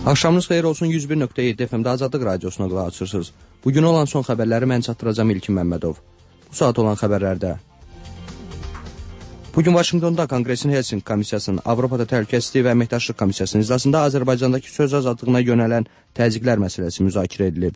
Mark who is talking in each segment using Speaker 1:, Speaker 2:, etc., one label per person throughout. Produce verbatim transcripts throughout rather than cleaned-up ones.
Speaker 1: Axşamınız xeyir olsun, yüz bir nöqtə yeddi F M-də Azadlıq Radiosuna qulaq açırsınız. Bugün olan son xəbərləri mən çatdıracağım İlkin Məmmədov. Bu saat olan xəbərlərdə. Bugün Vaşinqtonda Konqresin Helsinki Komissiyasının, Avropada Təhlükəsizlik və Əməkdaşlıq Komissiyasının iclasında Azərbaycandakı söz azadlığına yönələn təzyiqlər məsələsi müzakirə edilib.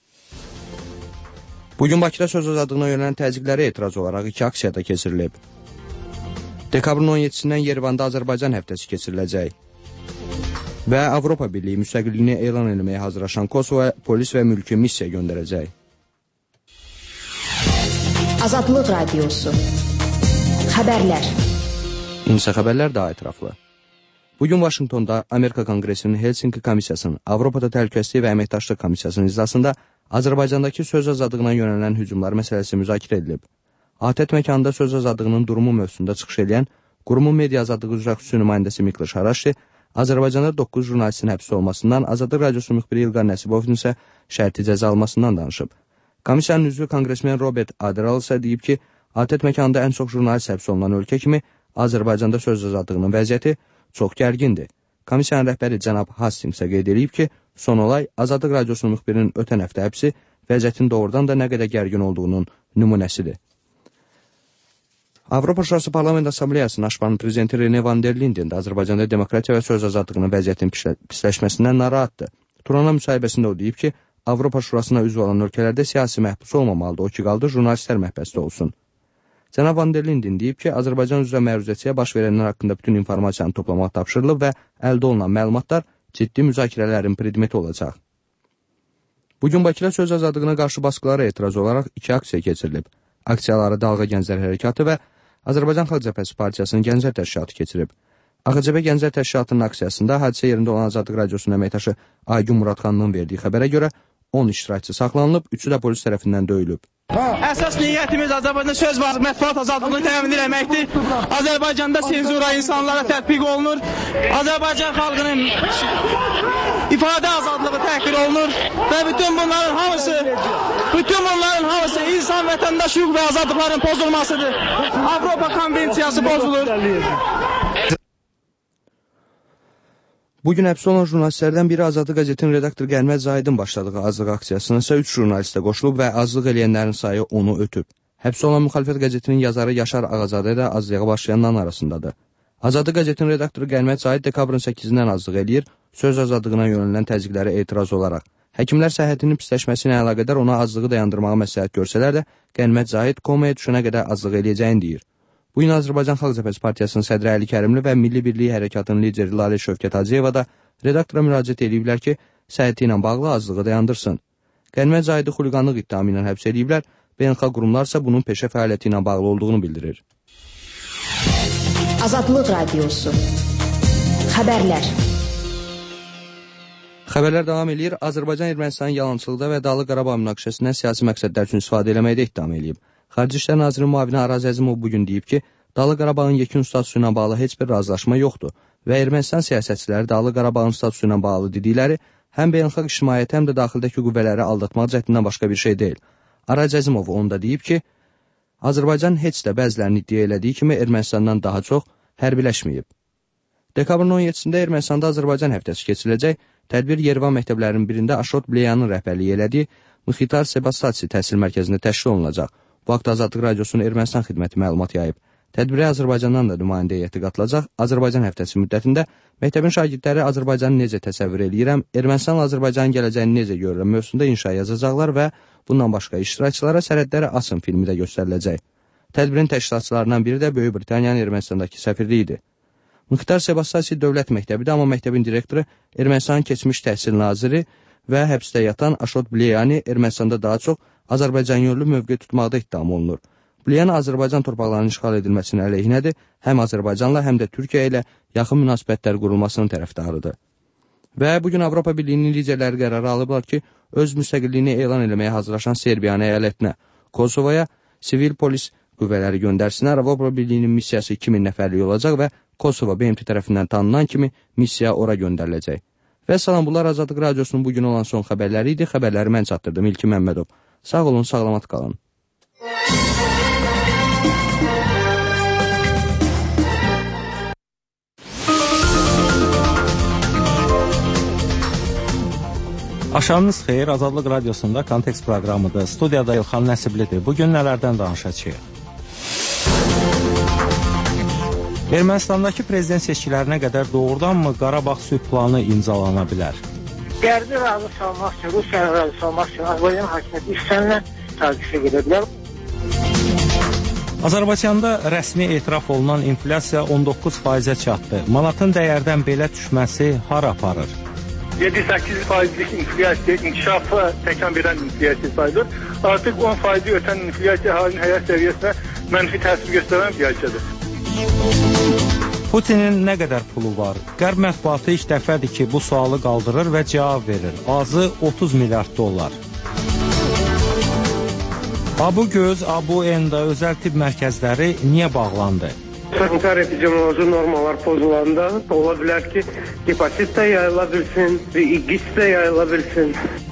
Speaker 1: Bugün Bakıda söz azadlığına yönələn təzyiqlərə etiraz olaraq iki aksiyada keçirilib. Dekabrın on yeddisindən Yerevanda Azərbaycan həftəsi keçiriləcək. Və Avropa Birliyi müstəqilliyini elan etməyə hazırlaşan Kosovoya polis və mülki missiya göndərəcək.
Speaker 2: Azadlıq Radiosu. Xəbərlər.
Speaker 1: İnsə xəbərlər daha ətraflı. Bugün Vaşinqtonda Amerika Konqresinin Helsinki Komissiyasının, Avropada Təhlükəsizlik və Əməkdaşlıq Komissiyasının iclasında Azərbaycandakı söz azadlığına yönələn hücumlar məsələsi müzakirə edilib. ATƏT məkanında söz azadlığının durumu mövzusunda çıxış edən qurumun media azadlığı üzrə xüsusi nümayəndəsi Miklos Haraşi, Azərbaycanda doqquz jurnalistin həbsi olmasından, Azadlıq Radiosu müxbiri İlqar Nəsibovun isə şərti cəza almasından danışıb. Komissiyanın üzvü konqresmen Robert Adderall isə deyib ki, ATƏT məkanında ən çox jurnalist həbsi olunan ölkə kimi Azərbaycanda söz azadlığının vəziyyəti çox gərgindir. Komissiyanın rəhbəri cənab Hastings isə qeyd edib ki, son olay Azadlıq Radiosu müxbirinin ötən həftə həbsi vəziyyətin doğrudan da nə qədər gərgin olduğunun nümunəsidir. Avropa Şurası Parlament Assambleyasının Aşpanın prezidenti Rene van der Linden də Azərbaycanda demokratiya və söz azadlığının vəziyyətinin pisləşməsindən narahatdır. Turana müsahibəsində o deyib ki, Avropa Şurasına üzv olan ölkələrdə siyasi məhbus olmamalıdır, o ki qaldı jurnalistlər məhbəsdə olsun. Cənab van der Linden deyib ki, Azərbaycan üzrə məruzəçiyə baş verənlər haqqında bütün informasiyanı toplamaq tapşırılıb və əldə olunan məlumatlar ciddi müzakirələrin predmeti olacaq. Bugün Bakıda söz azadlığına qarşı baskılara etiraz olaraq iki aksiya keçirilib. Aksiyaları Dalğa Gənclər Hərəkatı və Azərbaycan Xalq Cəbhəsi Partiyasının Gənclər Təşkilatı keçirib. A X C B Gənclər Təşkilatının aksiyasında hadisə yerində olan Azadlıq Radiosunun əməkdaşı Aygün Muradxanlının verdiyi xəbərə görə on iştirakçı saxlanılıb, üçü də polis tərəfindən döyülüb.
Speaker 3: Əsas niyyətimiz Azərbaycanda söz və mətbuat azadlığını təmin etməkdir. Azərbaycanda senzura insanlara tətbiq olunur. Azərbaycan xalqının ifadə azadlığı təhqir olunur və bütün bunların hamısı bütün bunların hamısı insan vətəndaş hüquq və azadlıqların pozulmasıdır. Avropa Konvensiyası pozulur.
Speaker 1: Bugün həbs olan jurnalistlərdən biri Azadlıq qəzetinin redaktoru Qənimət Zahidin başladığı azlıq aksiyasına isə üç jurnalistə qoşulub və azlıq eləyənlərin sayı onu ötüb. Həbs olan Müxalifət qəzetinin yazarı Yaşar Ağazadə də azlığa başlayanların arasındadır. Azadlıq qəzetinin redaktoru Qənimət Zahid dekabrın səkkizindən azlıq eləyir, söz azadlığına yönələn təzyiqlərə etiraz olaraq. Həkimlər səhhətinin pisləşməsi ilə əlaqədar ona azlığı dayandırmağa məsləhət görsələr də, Qənimət Zahid komaya düşənə qədər azlıq eləyəcəyini deyir. Bu gün Azərbaycan Xalq Cəbhəsi Partiyasının sədri Əli Kərimli və Milli Birliyi Hərəkatının lideri Lalə Şövkət Hacıyeva da redaktora müraciət ediblər ki, səhhəti ilə bağlı azlığı dayandırsın. Qənimət Zahidi xuliqanlıq ittihamı ilə həbs ediblər, beynəlxalq qurumlar isə bunun peşə fəaliyyəti ilə bağlı olduğunu bildirir.
Speaker 2: Azadlıq Radiosu. Xəbərlər.
Speaker 1: Xəbərlər davam edir. Azərbaycan Ermənistanın yalançılıqda və Dağlıq Qarabağ münaqişəsindən siyasi məqsədlər üçün istifadə eləməkdə ittiham edib. Xarici İşlər Nazirinin müavini Araz Əzimov bugün deyib ki, Dağlıq Qarabağın yekun statusu ilə bağlı heç bir razılaşma yoxdur və Ermənistan siyasətçiləri Dağlıq Qarabağın statusu ilə bağlı dedikləri həm beynəlxalq ictimaiyyəti, həm də daxildəki qüvvələri aldatmaq cəhdindən başqa bir şey deyil. Araz Əzimov onda deyib ki, Azərbaycan heç də bəzilərinin iddia elədiyi kimi Ermənistandan daha çox hərbiləşməyib. Dekabrın on yeddisində Ermənistanda Azərbaycan həftəsi keçiriləcək. Tədbir Yerevan məktəblərinin birində Aşot Bleyanın rəhbərliyi elədiyi Mıxitar Sebastasi təhsil mərkəzində təşkil olunacaq. Bu haqda Azadlıq Radiosunun Ermənistan xidməti məlumat yayıb. Tədbirə Azərbaycandan da nümayəndə heyəti qatılacaq. Azərbaycan həftəsi müddətində məktəbin şagirdləri Azərbaycanı necə təsəvvür eləyirəm, Ermənistanla Azərbaycanın gələcəyini necə görürəm mövzusunda inşa yazacaqlar və bundan başqa iştirakçılara Sərhədləri Asın filmi də göstəriləcək. Tədbirin təşkilatçılarından biri də Böyük Britaniyanın Ermənistandakı səfirliyi idi. Mıxitar Sebastasi dövlət məktəbidir, amma məktəbin direktoru Ermənistanın keçmiş təhsil naziri və həbsdə yatan Aşot Bleyani Ermənistanda daha çox Azərbaycan yönlü mövqe tutmaqda ittiham olunur. Bleyan Azərbaycan torpaqlarının işğal edilməsinin əleyhinədir, həm Azərbaycanla, həm də Türkiyə ilə yaxın münasibətlər qurulmasının tərəfdarıdır. Və bugün Avropa Birliyinin liderləri qərarı alıblar ki, öz müstəqilliyini elan eləməyə hazırlaşan Serbiyanın əyalətinə, Kosovoya sivil polis qüvvələri göndərsinlər. Avropa Birliyinin missiyası iki min nəfərlik olacaq və Kosovo B M T tərəfindən tanınan kimi missiya ora göndəriləcək. Və salam, bunlar Azadlıq Radiosunun bugün olan son xəbərləri idi. Xəbərləri mən çatdırdım, İlkin Məmmədov. Sağ olun, sağlamat qalın.
Speaker 4: Axşamınız xeyir, Azadlıq Radiosunda Kontekst proqramıdır. Studiyada İlxan Nəsiblidir. Bugün nələrdən danışacağıq? Ermənistandakı prezident seçkilərinə qədər doğrudanmı Qarabağ sülh planı imzalana bilər?
Speaker 5: Qərbi razı salmaq üçün, Rusiyanı razı salmaq üçün Azərbaycan hakimiyyəti istənilən tarixə gedə bilər.
Speaker 4: Azərbaycanda rəsmi etiraf olunan inflyasiya on doqquz faizə çatdı. Manatın dəyərdən belə düşməsi hara aparır?
Speaker 6: yedi səkkiz faizlik inflyasiya inkişafı təkan verən inflyasiya sayılır. Artıq on faizi ötən inflyasiya halinin həyat səviyyəsinə mənfi təsir göstərən inflyasiyadır.
Speaker 4: Putinin nə qədər pulu var? Qərb mətbuatı ilk dəfədir ki, bu sualı qaldırır və cavab verir. Azı otuz milyard dollar. Abu Göz, Abu Enda özəl tibb mərkəzləri niyə bağlandı?
Speaker 7: Sanitar epidemioloji normalar pozulanda ola bilər ki, hepatit də yayıla bilsin, İqis də yayıla bilsin.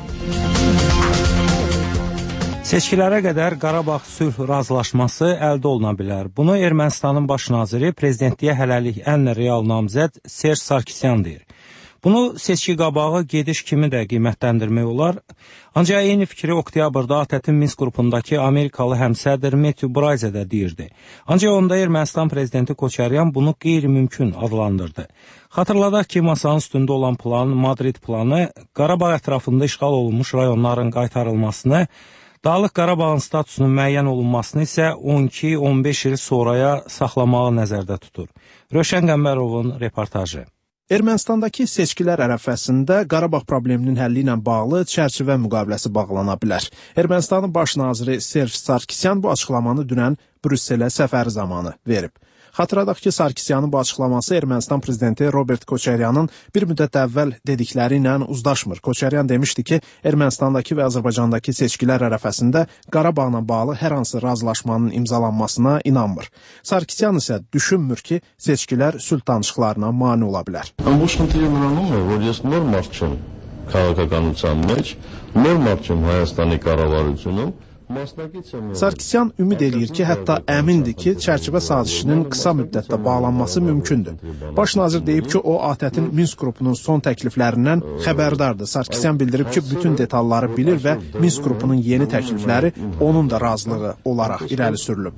Speaker 4: Seçkilərə qədər Qarabağ sülh razılaşması əldə oluna bilər. Bunu Ermənistanın baş naziri, prezidentliyə hələlik ən real namizəd Serj Sarkisyan deyir. Bunu seçki qabağı gediş kimi də qiymətləndirmək olar. Ancaq eyni fikri oktyabrda ATƏT-in Minsk qrupundakı Amerikalı həmsədr Matthew Bryce də deyirdi. Ancaq onda Ermənistan prezidenti Koçaryan bunu qeyri-mümkün adlandırdı. Xatırladaq ki, masanın üstündə olan plan, Madrid planı, Qarabağ ətrafında işğal olunmuş rayonların qaytarılmasını, Dağlıq Qarabağın statusunun müəyyən olunmasını isə on iki on beş il sonraya saxlamağı nəzərdə tutur. Rövşən Qəmbərovun reportajı.
Speaker 8: Ermənistandakı seçkilər ərəfəsində Qarabağ probleminin həlli ilə bağlı çərçivə müqaviləsi bağlana bilər. Ermənistanın baş naziri Serj Sarkisyan bu açıqlamanı dünən Brüsselə səfəri zamanı verib. Xatırladaq ki, Sarkisyanın bu açıqlaması Ermənistan prezidenti Robert Koçaryanın bir müddət əvvəl dedikləri ilə uzlaşmır. Koçaryan demişdi ki, Ermənistandakı və Azərbaycandakı seçkilər ərəfəsində Qarabağla bağlı hər hansı razılaşmanın imzalanmasına inanmır. Sarkisyan isə düşünmür ki, seçkilər sülh danışıqlarına mane ola bilər.
Speaker 9: Ամբողջ խնդիրը նրանում է, որ ես նոր մարդ չեմ քաղաքականության մեջ, նոր մարդ չեմ Հայաստանի կառավարությունում.
Speaker 8: Sarkisyan ümid eləyir ki, hətta əmindir ki, çərçivə sazişinin qısa müddətdə bağlanması mümkündür. Baş nazir deyib ki, o ATƏT-in Minsk qrupunun son təkliflərindən xəbərdardır. Sarkisyan bildirib ki, bütün detalları bilir və Minsk qrupunun yeni təklifləri onun da razılığı olaraq irəli sürülüb.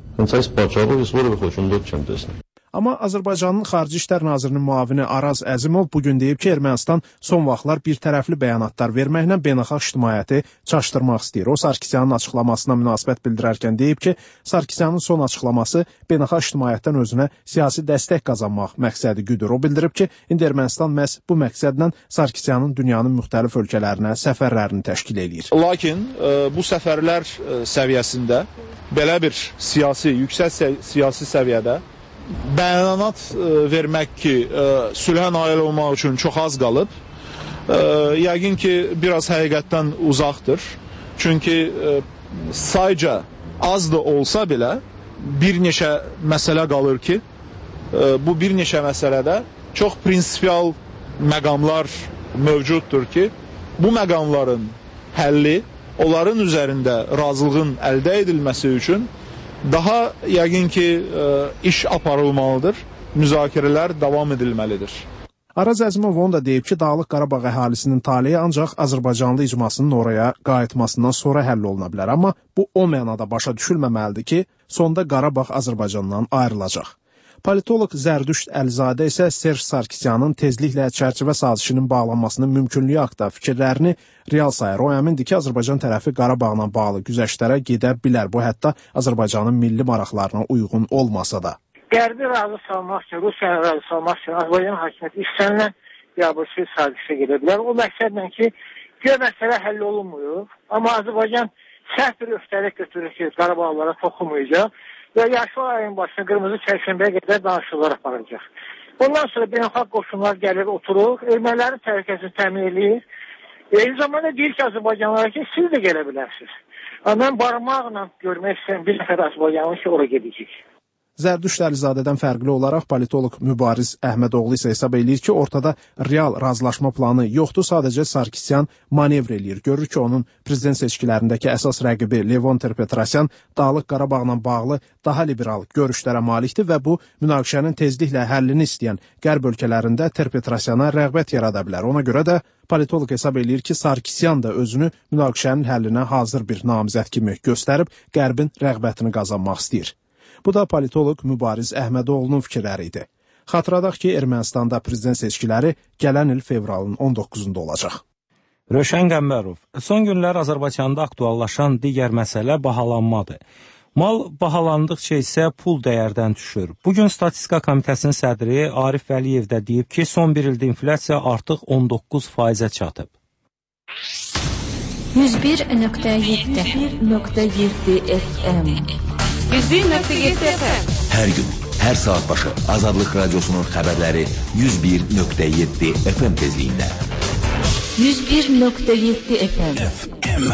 Speaker 8: Amma Azərbaycanın Xarici İşlər Nazirinin müavini Araz Əzimov bugün deyib ki, Ermənistan son vaxtlar bir tərəfli bəyanatlar verməklə beynəlxalq ictimaiyyəti çaşdırmaq istəyir. O, Sarkisyanın açıqlamasına münasibət bildirərkən deyib ki, Sarkisyanın son açıqlaması beynəlxalq ictimaiyyətdən özünə siyasi dəstək qazanmaq məqsədi güdür. O bildirib ki, indi Ermənistan məhz bu məqsədlə Sarkisyanın dünyanın müxtəlif ölkələrinə səfərlərini təşkil edir.
Speaker 10: Lakin bu səfərlər səviyyəsində belə bir siyasi, yüksək siyasi səviyyədə bəyanat vermək ki, sülhə nail olmaq üçün çox az qalıb, yəqin ki, biraz həqiqətdən uzaqdır. Çünki sayca az da olsa belə bir neçə məsələ qalır ki, bu bir neçə məsələdə çox prinsipial məqamlar mövcuddur ki, bu məqamların həlli, onların üzərində razılığın əldə edilməsi üçün daha yəqin ki, iş aparılmalıdır, müzakirələr davam edilməlidir.
Speaker 8: Araz Əzimov onu da deyib ki, Dağlıq Qarabağ əhalisinin taleyi ancaq Azərbaycanlı icmasının oraya qayıtmasından sonra həll oluna bilər. Amma bu o mənada başa düşülməməlidir ki, sonda Qarabağ Azərbaycandan ayrılacaq. Politolog Zərdüşt Əlizadə isə Serj Sarkisyanın tezliklə çərçivə sazişinin bağlanmasının mümkünlüyü haqqında fikirlərini real sayır. O əmindir ki, Azərbaycan tərəfi Qarabağla bağlı güzəştlərə gedə bilər. Bu hətta Azərbaycanın milli maraqlarına uyğun olmasa da.
Speaker 5: Qərbi razı salmaq üçün, Rusiyanı razı salmaq üçün Azərbaycan hakimiyyəti istənilən biabırçı sazişə gedə bilər. O məqsədlə ki, güya məsələ həll olunmuyor. Amma Azərbaycan səhv bir öhdəlik götürür ki, Qarabağlara toxunmayacaq. Və yaşlı ayın başına qırmızı çərşənbəyə qədər danışıqlar aparacaq. Bundan sonra beynəlxalq qoşunlar gəlir, oturur, ermənilərin təhlükəsini təmin edir. Eyni zamanda deyir ki, Azərbaycanlara ki, siz də gələ bilərsiniz. Amma mən barmaqla görmək istəyən bir nəfər Azərbaycanlı ki, oraya gedəcək.
Speaker 8: Zərdüşt Əlizadədən fərqli olaraq politoloq Mübariz Əhmədoğlu isə hesab eləyir ki, ortada real razılaşma planı yoxdur, sadəcə Sarkisyan manevr eləyir. Görür ki, onun prezident seçkilərindəki əsas rəqibi Levon Ter-Petrosyan Dağlıq Qarabağla bağlı daha liberal görüşlərə malikdir və bu münaqişənin tezliklə həllini istəyən qərb ölkələrində Ter-Petrosyana rəğbət yarada bilər. Ona görə də politoloq hesab eləyir ki, Sarkisyan da özünü münaqişənin həllinə hazır bir namizəd kimi göstərib qərbin rəğbətini qazanmaq istəyir. Bu da politoloq Mübariz Əhmədoğlunun fikirləri idi. Xatırladaq ki, Ermənistanda prezident seçkiləri gələn il fevralın on doqquzunda olacaq.
Speaker 4: Rövşən Qəmbərov, son günlər Azərbaycanda aktuallaşan digər məsələ bahalanmadır. Mal bahalandıqca isə pul dəyərdən düşür. Bugün Statistika Komitəsinin sədri Arif Vəliyev də deyib ki, son bir ildə inflyasiya artıq on doqquz faizə çatıb.
Speaker 2: yüz bir nöqtə yeddi nöqtə yeddi F M
Speaker 11: yüz bir nöqtə yeddi F M
Speaker 12: Hər gün, hər saat başı Azadlıq Radiosunun xəbərləri yüz bir nöqtə yeddi F M tezliyində.
Speaker 2: yüz bir nöqtə yeddi F M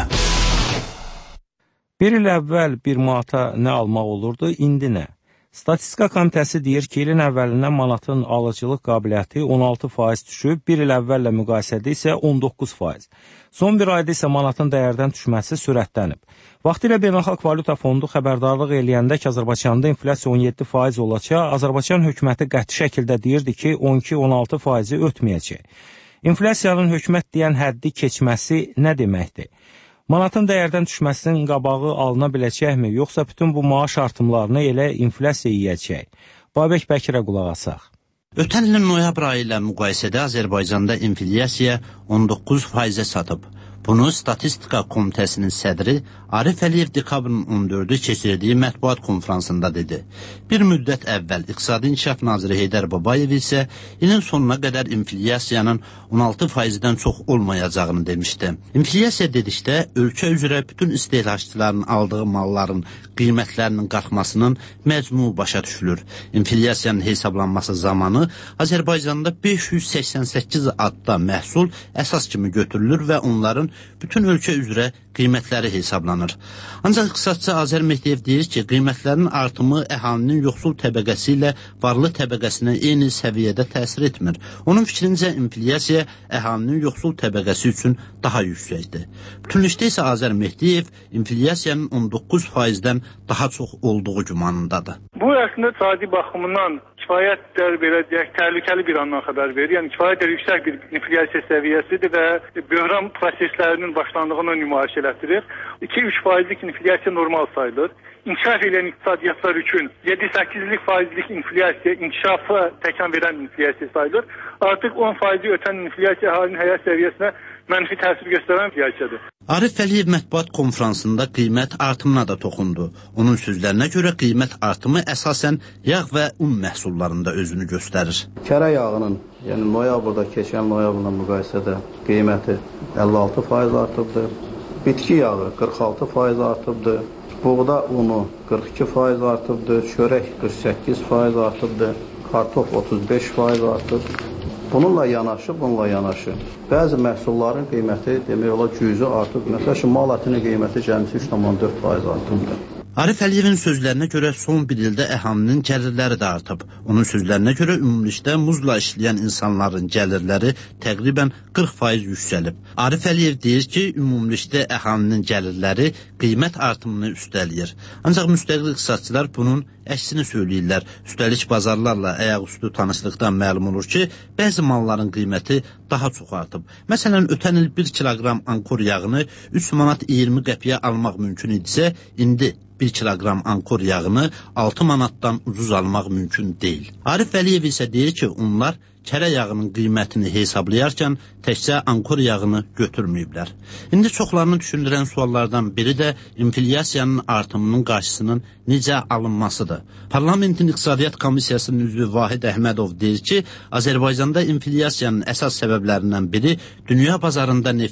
Speaker 4: Bir il əvvəl bir manata nə almaq olurdu, indi nə? Statistika Komitəsi deyir ki, ilin əvvəlindən manatın alıcılıq qabiliyyəti on altı faiz düşüb, bir il əvvəllə müqayisədə isə on doqquz faiz. Son bir ayda isə manatın dəyərdən düşməsi sürətlənib. Vaxtilə Beynəlxalq Valyuta Fondu xəbərdarlıq eləyəndə ki, Azərbaycanda inflyasiya on yeddi faiz olacaq, Azərbaycan hökuməti qəti şəkildə deyirdi ki, on iki on altı faizi ötməyəcək. İnflyasiyanın hökumət deyən həddi keçməsi nə deməkdir? Manatın dəyərdən düşməsinin qabağı alına biləcəkmi, yoxsa bütün bu maaş artımlarını elə inflyasiya yiyəcək? Babək Bəkirə qulaq asaq.
Speaker 13: Ötən ilin noyabr ayı ilə müqayisədə Azərbaycanda inflyasiya on doqquz faizə çatıb. Bunu Statistika Komitəsinin sədri Arif Əliyev dekabrın on dördü keçirdiyi mətbuat konfransında dedi. Bir müddət əvvəl İqtisadi İnkişaf Naziri Heydər Babayev isə ilin sonuna qədər inflyasiyanın on altı faizdən çox olmayacağını demişdi. İnflyasiya dedikdə ölkə üzrə bütün istehlakçıların aldığı malların qiymətlərinin qalxmasının məcmu başa düşülür. İnflyasiyanın hesablanması zamanı Azərbaycanda beş yüz səksən səkkiz adda məhsul əsas kimi götürülür və onların bütün ölkə üzrə qiymətləri hesablanır. Ancaq iqtisadçı Azər Mehdiyev deyir ki, qiymətlərin artımı əhalinin yoxsul təbəqəsi ilə varlı təbəqəsinə eyni səviyyədə təsir etmir. Onun fikrincə inflyasiya əhalinin yoxsul təbəqəsi üçün daha yüksəkdir. Bütünlükdə isə Azər Mehdiyev inflyasiyanın on doqquz faizdən daha çox olduğu gümanındadır.
Speaker 6: Bu əslində iqtisadi baxımından kifayət dər belə deyək, təhlükəli bir andan xəbər verir. Yəni kifayət dər yüksək bir inflyasiya səviyyəsidir və böhran proseslərinin başlandığını nümayiş elətdirir. iki üç faizlik inflyasiya normal sayılır. İnkişaf edən iqtisadiyyatlar üçün yeddi səkkizlik faizlik inflyasiya inkişafı təkan verən inflyasiya sayılır. Artıq on faizi ötən inflyasiya əhalinin həyat səviyyəsinə mənfi təsir göstərən inflyasiyadır.
Speaker 13: Arif Əliyev mətbuat konfransında qiymət artımına da toxundu. Onun sözlərinə görə qiymət artımı əsasən yağ və un məhsullarında özünü göstərir.
Speaker 14: Kərə yağının, yəni noyabrda keçən noyabrla müqayisədə qiyməti əlli altı faiz artıbdır. Bitki yağı qırx altı faiz artıbdır. Buğda unu qırx iki faiz artıbdır. Çörək qırx səkkiz faiz artıbdır. Kartof otuz beş faiz artıb. Bununla yanaşı, bununla yanaşı bəzi məhsulların qiyməti demək olar cüzi artıb. Məsələn, mal ətinin qiyməti cəmisi üç tam on dörd faiz artıbdır.
Speaker 13: Arif Əliyevin sözlərinə görə son bir ildə əhalinin gəlirləri də artıb. Onun sözlərinə görə ümumilikdə muzla işləyən insanların gəlirləri təqribən qırx faiz yüksəlib. Arif Əliyev deyir ki, ümumilikdə əhalinin gəlirləri qiymət artımını üstələyir. Ancaq müstəqil iqtisadçılar bunun əksini söyləyirlər. Üstəlik bazarlarla ayaqüstü tanışlıqdan məlum olur ki, bəzi malların qiyməti daha çox artıb. Məsələn, ötən il bir kiloqram ankor yağını üç manat iyirmi qəpiyə almaq mümkün idisə, indi bir kiloqram ankor yağını altı manatdan ucuz almaq mümkün deyil. Arif Əliyev isə deyir ki, onlar kərə yağının qiymətini hesablayarkən təkcə ankor yağını götürməyiblər. İndi çoxlarını düşündürən suallardan biri də inflyasiyanın artımının qarşısının necə alınmasıdır. Parlamentin İqtisadiyyat Komissiyasının üzvü Vahid Əhmədov deyir ki, Azərbaycanda inflyasiyanın əsas səbəblərindən biri dünya bazarında neftin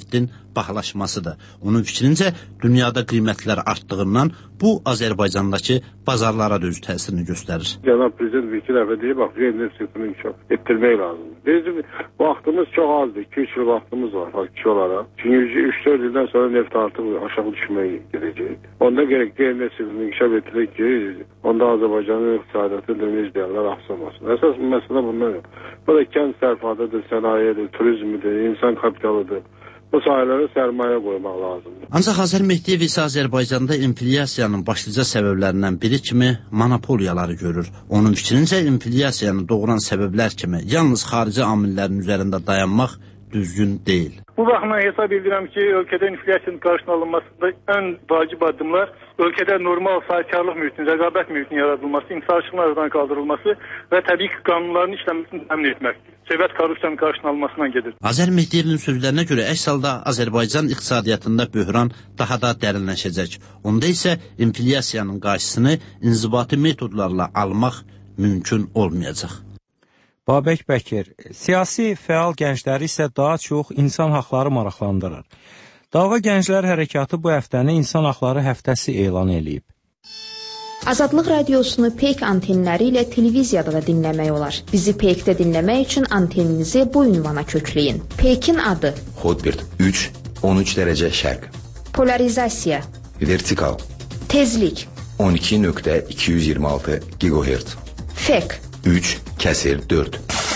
Speaker 13: bahalaşmasıdır. Onun fikrincə, dünyada qiymətlər artdığından bu Azərbaycandakı bazarlara da öz təsirini göstərir.
Speaker 15: Cənab Prezident bir iki dəfə deyib, bax, neft sektörünü inkişaf etdirmək lazımdır. Bizim vaxtımız çox azdır, iki üç yıl vaxtımız var faktiki olaraq. Çünki üç dörd ildən sonra neft artıq aşağı düşməyə gedəcək. Onda gerek neft sektörünü inkişaf etdirək ki, onda Azərbaycanın iqtisadiyyatı dönüş deyərlər axsamasın. Əsas məsələ bunlar yox. Bu da kənd sərfatıdır, sənayedir, turizmidir, insan kapitalıdır. Bu sahələrə sərmayə qoymaq lazımdır.
Speaker 13: Ancaq Azər Mehdiyev isə Azərbaycanda inflyasiyanın başlıca səbəblərindən biri kimi monopoliyaları görür. Onun fikrincə inflyasiyanı doğuran səbəblər kimi yalnız xarici amillərin üzərində dayanmaq düzgün deyil.
Speaker 6: Bu baxımdan hesab edirəm ki, ölkədə inflyasiyanın qarşısının alınmasında ən vacib addımlar ölkədə normal sahibkarlıq mühitinin, rəqabət mühitinin yaradılması, intisarçılığın aradan qaldırılması və təbii ki, qanunların işləməsini təmin etməkdir. Söhbət korrupsiyanın qarşısının alınmasından gedir.
Speaker 13: Azər Mehdiyevin sözlərinə görə əks halda Azərbaycan iqtisadiyyatında böhran daha da dərinləşəcək. Onda isə inflyasiyanın qarşısını inzibati metodlarla almaq mümkün olmayacaq.
Speaker 4: Babək Bəkir, siyasi fəal gəncləri isə daha çox insan haqları maraqlandırır. Dalğa Gənclər Hərəkatı bu həftəni İnsan Haqları Həftəsi elan edib.
Speaker 16: Azadlıq radiosunu Peyk antenləri ilə televiziyada da dinləmək olar. Bizi Peykdə dinləmək üçün anteninizi bu ünvana kökləyin. Peykin adı
Speaker 17: Hotbird üç on üç dərəcə şərq.
Speaker 16: Polarizasiya
Speaker 17: Vertikal
Speaker 16: Tezlik
Speaker 17: on iki nöqtə iki yüz iyirmi altı gigahertz.
Speaker 16: Fek
Speaker 17: üç kəsir dörd.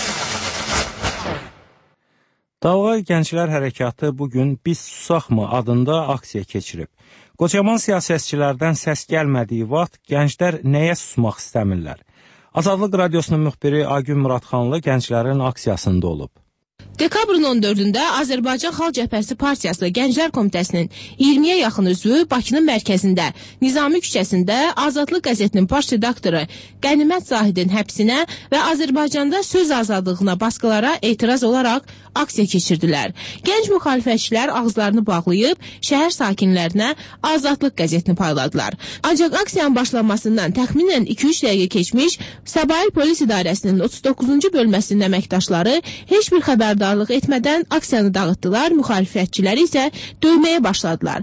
Speaker 4: Dalğa Gənclər Hərəkatı bugün Biz Susaqmı adında aksiya keçirib. Qocaman siyasətçilərdən səs gəlmədiyi vaxt gənclər nəyə susmaq istəmirlər? Azadlıq radiosunun müxbiri Agün Muradxanlı gənclərin aksiyasında olub.
Speaker 18: Dekabrın on dördündə Azərbaycan Xalq Cəbhəsi Partiyası Gənclər Komitəsinin iyirmiyə yaxın üzvü Bakının mərkəzində, Nizami küçəsində Azadlıq qəzetinin baş redaktoru Qənimət Zahidin həbsinə və Azərbaycanda söz azadlığına baskılara etiraz olaraq aksiya keçirdilər. Gənc müxalifətçilər ağızlarını bağlayıb şəhər sakinlərinə Azadlıq qəzetini payladılar. Ancaq aksiyanın başlanmasından təxminən iki üç dəqiqə keçmiş Səbail Polis İdarəsinin otuz doqquzuncu bölməsinin əməkdaşları heç bir xəbərdarlıq etmədən aksiyanı dağıtdılar, müxalifətçiləri isə döyməyə başladılar.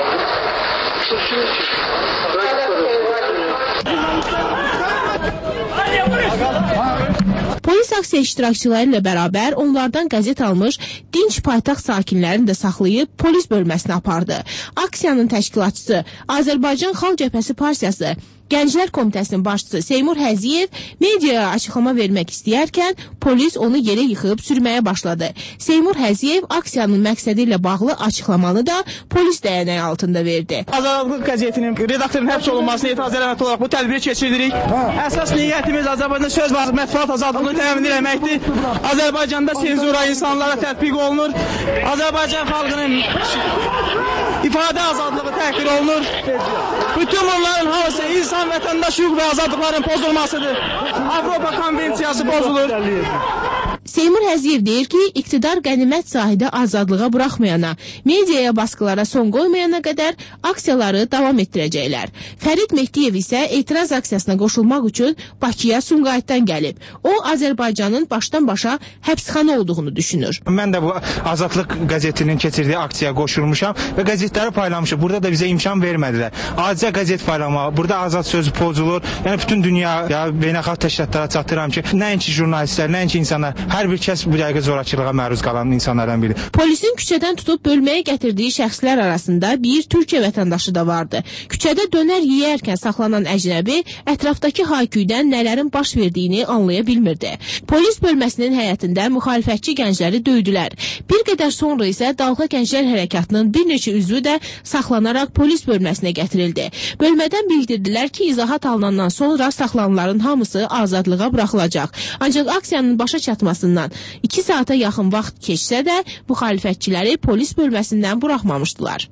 Speaker 18: Polis aksiya iştirakçıları ilə bərabər onlardan qəzet almış dinç paytaxt sakinlərini də saxlayıb polis bölməsinə apardı. Aksiyanın təşkilatçısı Azərbaycan Xalq Cəbhəsi Partiyası Gənclər Komitəsinin başçısı Seymur Həziyev mediaya açıqlama vermək istəyərkən polis onu yerə yıxıb sürməyə başladı. Seymur Həziyev aksiyanın məqsədi ilə bağlı açıqlamanı da polis dəyənəyi altında verdi.
Speaker 3: Azadlıq qəzetinin redaktorun həbs olunmasına etiraz eləmək olaraq bu tədbiri keçiririk. Əsas niyyətimiz Azərbaycanda söz və mətbuat azadlığını təmin etməkdir. Azərbaycanda senzura insanlara tətbiq olunur. Azərbaycan xalqının ifadə azadlığı təhqir olunur. Bütün bunların hamısı insan vətəndaş hüquq və azadlıqların pozulmasıdır. Avropa konvensiyası pozulur.
Speaker 18: Seymur Həziyev deyir ki, iqtidar Qənimət Zahidi azadlığa buraxmayana, mediaya baskılara son qoymayana qədər aksiyaları davam etdirəcəklər. Fərid Mehdiyev isə etiraz aksiyasına qoşulmaq üçün Bakıya Sumqayıtdan gəlib. O, Azərbaycanın başdan başa həbsxana olduğunu düşünür.
Speaker 19: Mən də bu Azadlıq qəzetinin keçirdiyi aksiyaya qoşulmuşam və qəzetləri paylamışam. Burada da bizə imkan vermədilər. Adicə qəzet paylamaq, burada azad sözü pozulur. Yəni bütün dünya, ya beynəlxalq təşkilatlara çatdıram ki, nəinki jurnalistlər, nəinki insanlar, hər bir kəs bu dəqiqə zorakılığa məruz qalan insanlardan biri.
Speaker 18: Polisin küçədən tutub bölməyə gətirdiyi şəxslər arasında bir Türkiyə vətəndaşı da vardı. Küçədə dönər yeyərkən saxlanan əcnəbi ətrafdakı hayküydən nələrin baş verdiyini anlaya bilmirdi. Polis bölməsinin həyətində müxalifətçi gəncləri döydülər. Bir qədər sonra isə Dalğa Gənclər Hərəkatının bir neçə üzvü də saxlanaraq polis bölməsinə gətirildi. Bölmədən bildirdilər ki, izahat alınandan sonra saxlananların hamısı azadlığa buraxılacaq. Ancaq aksiyanın başa çatmasından iki saata yaxın vaxt keçsə də müxalifətçiləri polis bölməsindən buraxmamışdılar.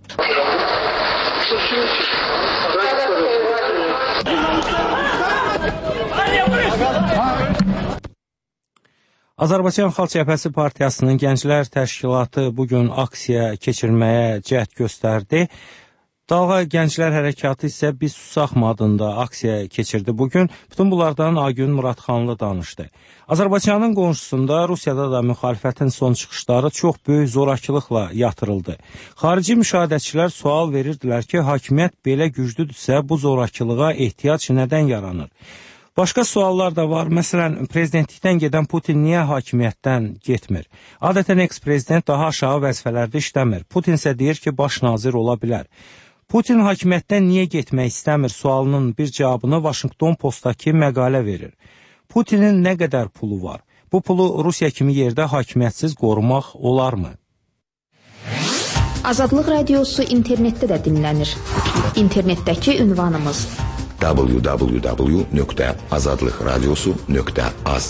Speaker 4: Azərbaycan Xalq Cəbhəsi Partiyasının Gənclər Təşkilatı bugün aksiya keçirməyə cəhd göstərdi. Dalğa Gənclər Hərəkatı isə Biz Susaq adında aksiya keçirdi bugün. Bütün bunlardan Agün Muradxanlı danışdı. Azərbaycanın qonşusunda Rusiyada da müxalifətin son çıxışları çox böyük zorakılıqla yatırıldı. Xarici müşahidəçilər sual verirdilər ki, hakimiyyət belə güclüdürsə bu zorakılığa ehtiyac nədən yaranır? Başqa suallar da var. Məsələn, prezidentlikdən gedən Putin niyə hakimiyyətdən getmir? Adətən eks-prezident daha aşağı vəzifələrdə işləmir. Putin isə deyir ki, baş nazir ola bilər. Putin hakimiyyətdən niyə getmək istəmir sualının bir cavabını Washington Postdakı məqalə verir. Putinin nə qədər pulu var? Bu pulu Rusiya kimi yerdə hakimiyyətsiz qorumaq olarmı?
Speaker 16: Azadlıq Radiosu internetdə də dinlənir. İnternetdəki ünvanımız
Speaker 17: w w w nöqtə azadlıq radiosu nöqtə az.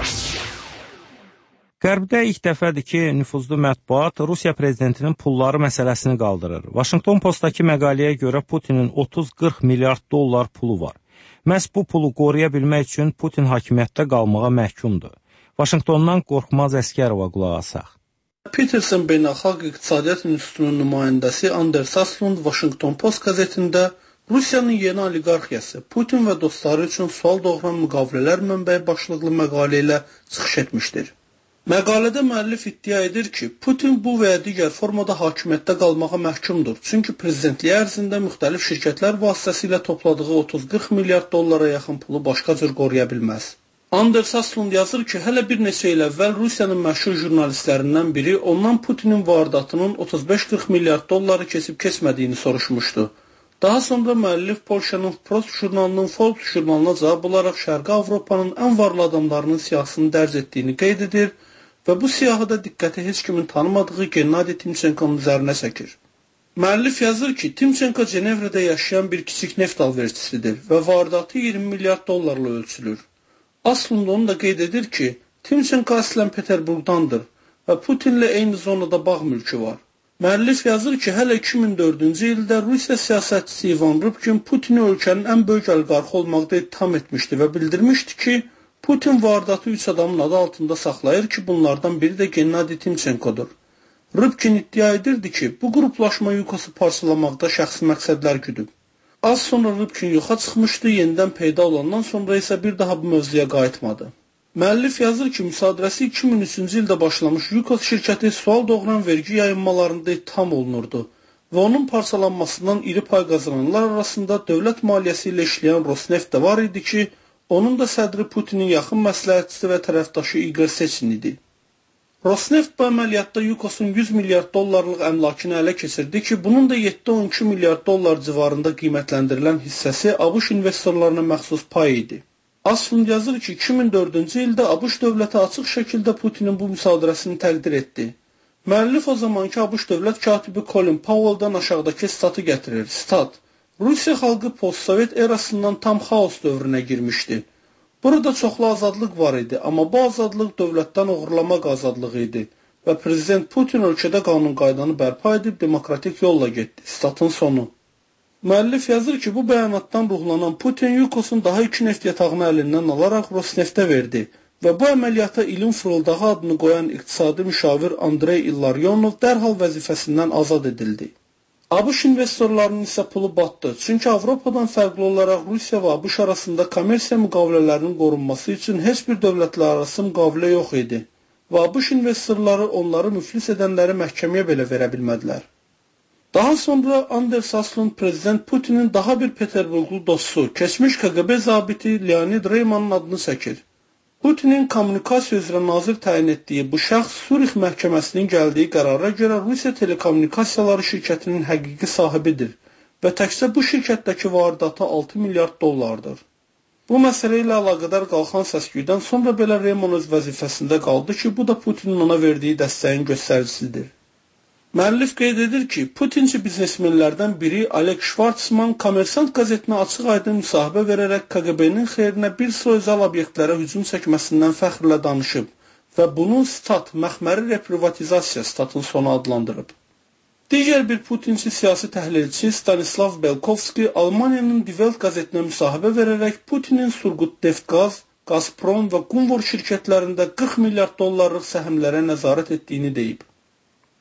Speaker 4: Qərbdə ilk dəfədir ki, nüfuzlu mətbuat Rusiya prezidentinin pulları məsələsini qaldırır. Washington Postdakı məqaləyə görə Putinin otuz qırx milyard dollar pulu var. Məhz bu pulu qoruya bilmək üçün Putin hakimiyyətdə qalmağa məhkumdur. Washingtondan Qorxmaz Əskərova qulaq asaq.
Speaker 20: Peterson Beynəlxalq İqtisadiyyat İnstitutunun nümayəndəsi Anders Aslund Washington Post qəzetində Rusiyanın yeni oliqarxiyası Putin və dostları üçün sual doğuran müqavilələr mənbəyi başlıqlı məqalə ilə çıxış etmişdir. Məqalədə müəllif iddia edir ki, Putin bu və ya digər formada hakimiyyətdə qalmağa məhkumdur. Çünki prezidentliyi ərzində müxtəlif şirkətlər vasitəsilə topladığı otuz qırx milyard dollara yaxın pulu başqa cür qoruya bilməz. Anders Aslund yazır ki, hələ bir neçə il əvvəl Rusiyanın məşhur jurnalistlərindən biri ondan Putinin vardatının otuz beş qırx milyard dolları kesib keçmədiyini soruşmuşdu. Daha sonra müəllif Polşanın Prost jurnalının Forbes jurnalına cavab olaraq Şərqi Avropanın ən varlı adamlarının siyahısını dərc etdiyini qeyd edir və bu siyahıda diqqəti heç kimin tanımadığı Gennadi Timçenkonun üzərinə çəkir. Müəllif yazır ki, Timçenko Cenevrədə yaşayan bir kiçik neft alverçisidir və vardatı iyirmi milyard dollarla ölçülür. Aslında onu da qeyd edir ki, Timçenko əslən Peterburqdandır və Putinlə eyni zonada bağ mülkü var. Müəllif yazır ki, hələ iki min dördüncü ildə Rusiya siyasətçisi Ivan Rybkin Putini ölkənin ən böyük oliqarxı olmaqda ittiham etmişdi və bildirmişdi ki, Putin vardatı üç adamın adı altında saxlayır ki, bunlardan biri də Gennadi Timçenkodur. Rybkin iddia edirdi ki, bu qruplaşma Yukosu parçalamaqda şəxsi məqsədlər güdüb. Az sonra Rybkin yoxa çıxmışdı, yenidən peyda olandan sonra isə bir daha bu mövzuya qayıtmadı. Müəllif yazır ki, müsadirəsi iki min üçüncü ildə başlamış Yukos şirkəti sual doğuran vergi yayınmalarında ittiham olunurdu və onun parçalanmasından iri pay qazananlar arasında dövlət maliyyəsi ilə işləyən Rosneft də var idi ki, onun da sədri Putinin yaxın məsləhətçisi və tərəfdaşı Igor Sechin idi. Rosneft bu əməliyyatda Yukosun yüz milyard dollarlıq əmlakını ələ keçirdi ki, bunun da yeddi on iki milyard dollar civarında qiymətləndirilən hissəsi ABŞ investorlarına məxsus pay idi. Aslund yazır ki, iki min dördüncü ildə ABŞ dövləti açıq şəkildə Putinin bu müsadirəsini təqdir etdi. Müəllif o zamanki ABŞ dövlət katibi Colin Powell'dan aşağıdakı statı gətirir. Stat: Rusiya xalqı postsovet erasından tam xaos dövrünə girmişdi. Burada çoxlu azadlıq var idi, amma bu azadlıq dövlətdən uğurlamaq azadlığı idi və prezident Putin ölkədə qanun qaydanı bərpa edib demokratik yolla getdi. Statın sonu. Müəllif yazır ki, bu bəyanatdan ruhlanan Putin Yukosun daha iki neft yatağını əlindən alaraq Rosneftə verdi və bu əməliyyata ilin fırıldağı adını qoyan iqtisadi müşavir Andrey İllaryonov dərhal vəzifəsindən azad edildi. ABŞ investorlarının isə pulu batdı, çünki Avropadan fərqli olaraq Rusiya və ABŞ arasında kommersiya müqavilələrinin qorunması üçün heç bir dövlətlər arası müqavilə yox idi və ABŞ investorları onları müflis edənləri məhkəməyə belə verə bilmədilər. Daha sonra Anders Aslund prezident Putinin daha bir Peterburqlu dostu, keçmiş K G B zabiti Leonid Reymanın adını çəkir. Putinin kommunikasiya üzrə nazir təyin etdiyi bu şəxs Surix məhkəməsinin gəldiyi qərara görə Rusiya telekommunikasiyaları şirkətinin həqiqi sahibidir və təkcə bu şirkətdəki varidatı altı milyard dollardır. Bu məsələ ilə əlaqədar qalxan səsküydən sonra belə Reyman öz vəzifəsində qaldı ki, bu da Putinin ona verdiyi dəstəyin göstəricisidir. Müəllif qeyd edir ki, Putinci biznesmenlərdən biri Alek Schwartzman Kommersant qəzetinə açıq-aydın müsahibə verərək K G B-nin xeyrinə bir sıra özəl obyektlərə hücum çəkməsindən fəxrlə danışıb və bunu stat, məxməri reprivatizasiya statın sonu adlandırıb. Digər bir Putinci siyasi təhlilçi Stanislav Belkovski Almaniyanın Die Welt qəzetinə müsahibə verərək Putinin Surgutneftgaz, Gazprom və Gunvor şirkətlərində qırx milyard dollarlıq səhmlərə nəzarət etdiyini deyib.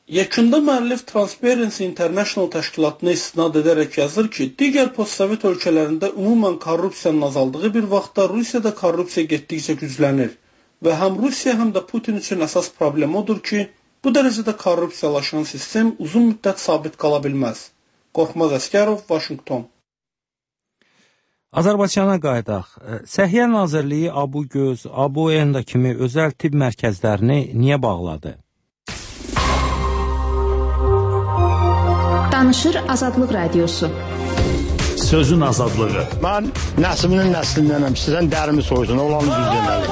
Speaker 20: Yekunda müəllif Transparency International təşkilatına istinad edərək yazır ki, digər postsovet ölkələrində ümumən korrupsiyanın azaldığı bir vaxtda Rusiyada korrupsiya getdikcə güclənir və həm Rusiya, həm də Putin üçün əsas problem odur ki, bu dərəcədə korrupsiyalaşan sistem uzun müddət sabit qala bilməz. Qorxmaz Əskərov, Vaşinqton.
Speaker 4: Azərbaycana qayıdaq. Səhiyyə Nazirliyi Abu Göz, Abu Enda kimi özəl tibb mərkəzlərini niyə bağladı?
Speaker 16: Danışır Azadlıq Radiosu.
Speaker 21: Sözün azadlığı.
Speaker 22: Mən nəslinin nəslindən sizdən dərimi soysun, olanı düz deməli.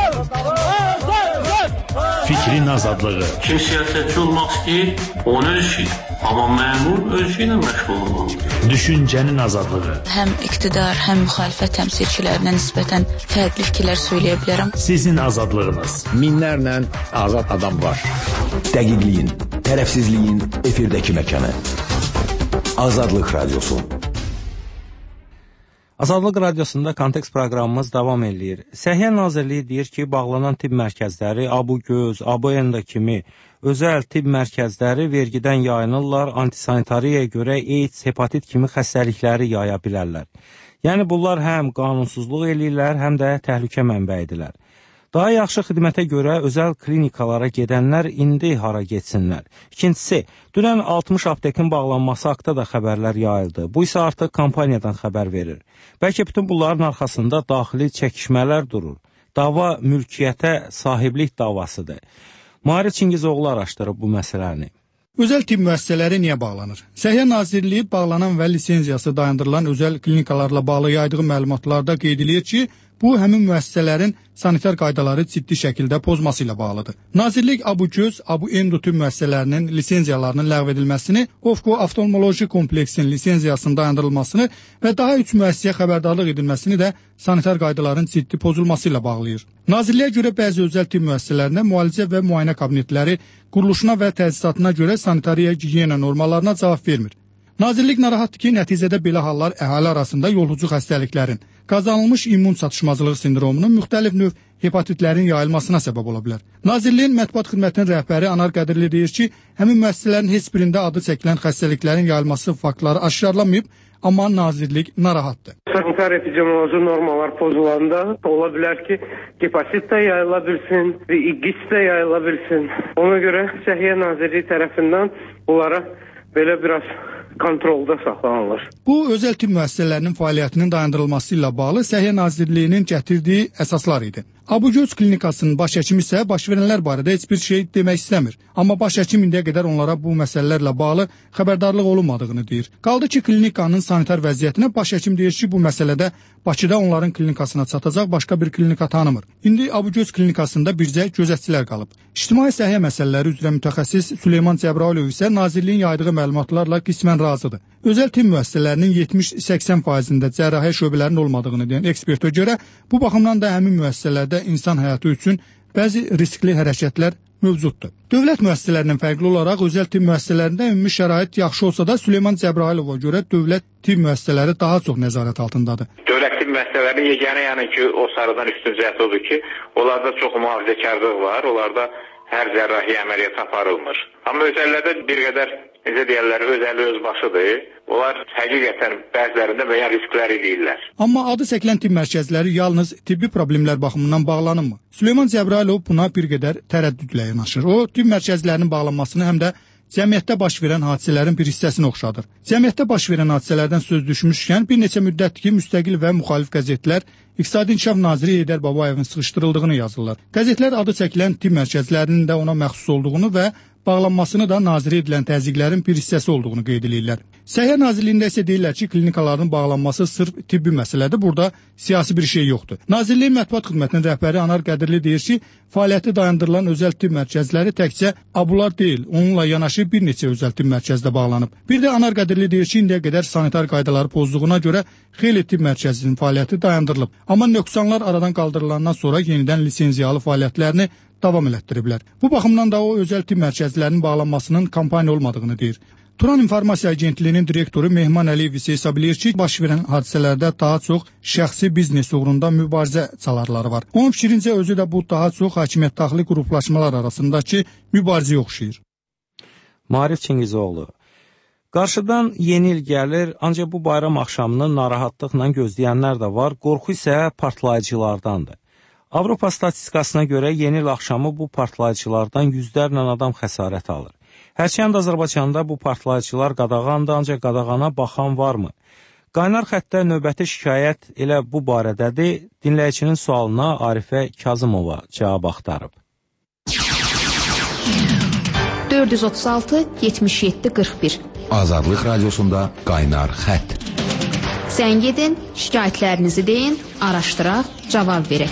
Speaker 21: Fikrin azadlığı.
Speaker 23: Kim siyasətçi olmaq istəyir, onu öz işi. Amma məmur öz işi ilə məşğul olmalıdır.
Speaker 21: Düşüncənin azadlığı.
Speaker 24: Həm iqtidar, həm müxalifət təmsilçilərinə nisbətən fərqli fikirlər söyləyə bilərəm.
Speaker 21: Sizin azadlığınız.
Speaker 22: Minlərlə azad adam var.
Speaker 12: Dəqiqliyin, tərəfsizliyin efirdəki məkanı. Azadlıq Radiosu.
Speaker 4: Azadlıq Radiosunda Kontekst proqramımız davam edir. Səhiyyə Nazirliyi deyir ki, bağlanan tibb mərkəzləri Abu Göz, Abu Enda kimi özəl tibb mərkəzləri vergidən yayınırlar, antisanitariyaya görə AIDS, hepatit kimi xəstəlikləri yaya bilərlər. Yəni bunlar həm qanunsuzluq eləyirlər, həm də təhlükə mənbəyidirlər. Daha yaxşı xidmətə görə özəl klinikalara gedənlər indi hara getsinlər. İkincisi, dünən altmış aptekin bağlanması haqqında da xəbərlər yayıldı. Bu isə artıq kampaniyadan xəbər verir. Bəlkə bütün bunların arxasında daxili çəkişmələr durur. Dava mülkiyyətə sahiblik davasıdır. Mahir Çingizoğlu araşdırıb bu məsələni.
Speaker 25: Özəl tibb müəssisələri niyə bağlanır? Səhiyyə Nazirliyi bağlanan və lisenziyası dayandırılan özəl klinikalarla bağlı yaydığı məlumatlarda qeyd edir ki, bu həmin müəssisələrin sanitar qaydaları ciddi şəkildə pozması ilə bağlıdır. Nazirlik Abu Göz, Abu Endo tibb müəssisələrinin lisenziyalarının ləğv edilməsini, Ofco Oftalmoloji kompleksinin lisenziyasının dayandırılmasını və daha üç müəssisəyə xəbərdarlıq edilməsini də sanitar qaydaların ciddi pozulması ilə bağlayır. Nazirliyə görə bəzi özəl tibb müəssisələrində müalicə və müayinə kabinetləri quruluşuna və təsisatına görə sanitariya gigiyena normalarına cavab vermir. Nazirlik narahatdır ki, nəticədə belə hallar əhali arasında yoluxucu xəstəliklərin, qazanılmış immun çatışmazlığı sindromunun, müxtəlif növ hepatitlərin yayılmasına səbəb ola bilər. Nazirliyin mətbuat xidmətinin rəhbəri Anar Qədirli deyir ki, həmin müəssisələrin heç birində adı çəkilən xəstəliklərin yayılması faktları aşkarlanmayıb, amma nazirlik narahatdır.
Speaker 7: Sanitar epidemioloji normalar pozulanda ola bilər ki, hepatit də yayıla bilsin, İGİS də yayıla bilsin. Ona görə Səhiyyə Nazirliyi tərəfindən bunlara belə biraz kontrolda saxlanılır.
Speaker 25: Bu, özəl tibb müəssisələrinin fəaliyyətinin dayandırılması ilə bağlı Səhiyyə Nazirliyinin gətirdiyi əsaslar idi. Abu Göz klinikasının baş həkimi isə baş verənlər barədə heç bir şey demək istəmir. Amma baş həkim indiyə qədər onlara bu məsələlərlə bağlı xəbərdarlıq olunmadığını deyir. Qaldı ki, klinikanın sanitar vəziyyətinə baş həkim deyir ki, bu məsələdə Bakıda onların klinikasına çatacaq başqa bir klinika tanımır. İndi Abu Göz klinikasında bircə gözətçilər qalıb. İctimai səhiyyə məsələləri üzrə mütəxəssis Süleyman Cəbrayılov isə nazirliyin yaydığı məlumatlarla qismən razıdır. Özəl tibb müəssisələrinin yetmiş səksən faizində cərrahiyyə şöbələrinin olmadığını deyən ekspertə görə bu baxımdan da həmin müəssisələrdə insan həyatı üçün bəzi riskli hərəkətlər mövcuddur. Dövlət müəssisələrindən fərqli olaraq özəl tibb müəssisələrində ümumi şərait yaxşı olsa da Süleyman Cəbrayılova görə dövlət tibb müəssisələri daha çox nəzarət altındadır.
Speaker 26: Dövlət tibb müəssisələrinin yeganə yəni ki, o sarıdan üstün cəhət odur ki, onlarda çox mühafizəkarlıq var, onlarda hər cərrahi əməliyyat aparılmır. Amma özəllərdə bir qədər, necə deyərlər, özəli öz başıdır. Onlar həqiqətən bəzilərində müəyyən risklər eləyirlər.
Speaker 25: Amma adı çəkilən tibb mərkəzləri yalnız tibbi problemlər baxımından bağlanırmı? Süleyman Cəbrayılov buna bir qədər tərəddüdlə yanaşır. O, tibb mərkəzlərinin bağlanmasını həm də cəmiyyətdə baş verən hadisələrin bir hissəsini oxşadır. Cəmiyyətdə baş verən hadisələrdən söz düşmüşkən bir neçə müddətdir ki, müstəqil və müxalif qəzetlər İqtisadi İnkişaf naziri Heydər Babayevin sıxışdırıldığını yazırlar. Qəzetlər adı çəkilən tibb mərkəzlərinin də ona məxsus olduğunu və bağlanmasını da nazirə edilən təzyiqlərin bir hissəsi olduğunu qeyd edirlər. Səhiyyə Nazirliyində isə deyirlər ki, klinikaların bağlanması sırf tibbi məsələdir, burada siyasi bir şey yoxdur. Nazirliyin mətbuat xidmətinin rəhbəri Anar Qədirli deyir ki, fəaliyyəti dayandırılan özəl tibb mərkəzləri təkcə Abular deyil, onunla yanaşı bir neçə özəl tibb mərkəzdə bağlanıb. Bir də Anar Qədirli deyir ki, indiyə qədər sanitar qaydaları pozduğuna görə xeyli tibb mərkəzinin fəaliyyəti dayandırılıb. Amma nöqsanlar aradan qaldırılandan sonra yenidən lisenziyalı fəaliyyətlərini davam elətdiriblər. Bu baxımdan da o özəl tibb mərkəzlərinin bağlanmasının kampaniya olmadığını deyir. Turan İnformasiya Agentliyinin direktoru Mehman Əliyev isə hesab edir ki, baş verən hadisələrdə daha çox şəxsi biznes uğrunda mübarizə çalarları var. Onun fikrincə özü də bu daha çox hakimiyyət daxili qruplaşmalar arasındakı mübarizəyə oxşayır.
Speaker 4: Maarif Çingizoğlu. Qarşıdan yeni il gəlir, ancaq bu bayram axşamını narahatlıqla gözləyənlər də var, qorxu isə partlayıcılardandır. Avropa statistikasına görə yeni il axşamı bu partlayıcılardan yüzlərlə adam xəsarət alır. Hərçənd Azərbaycanda bu partlayıcılar qadağandır, ancaq qadağana baxan varmı? Qaynar xəttə növbəti şikayət elə bu barədədir. Dinləyicinin sualına Arifə Kazımova cavab axtarıb.
Speaker 16: dörd yüz otuz altı yetmiş yeddi qırx bir
Speaker 17: Azadlıq Radiosunda Qaynar Xətt.
Speaker 16: Zəng edin, şikayətlərinizi deyin, araşdıraq, cavab verək.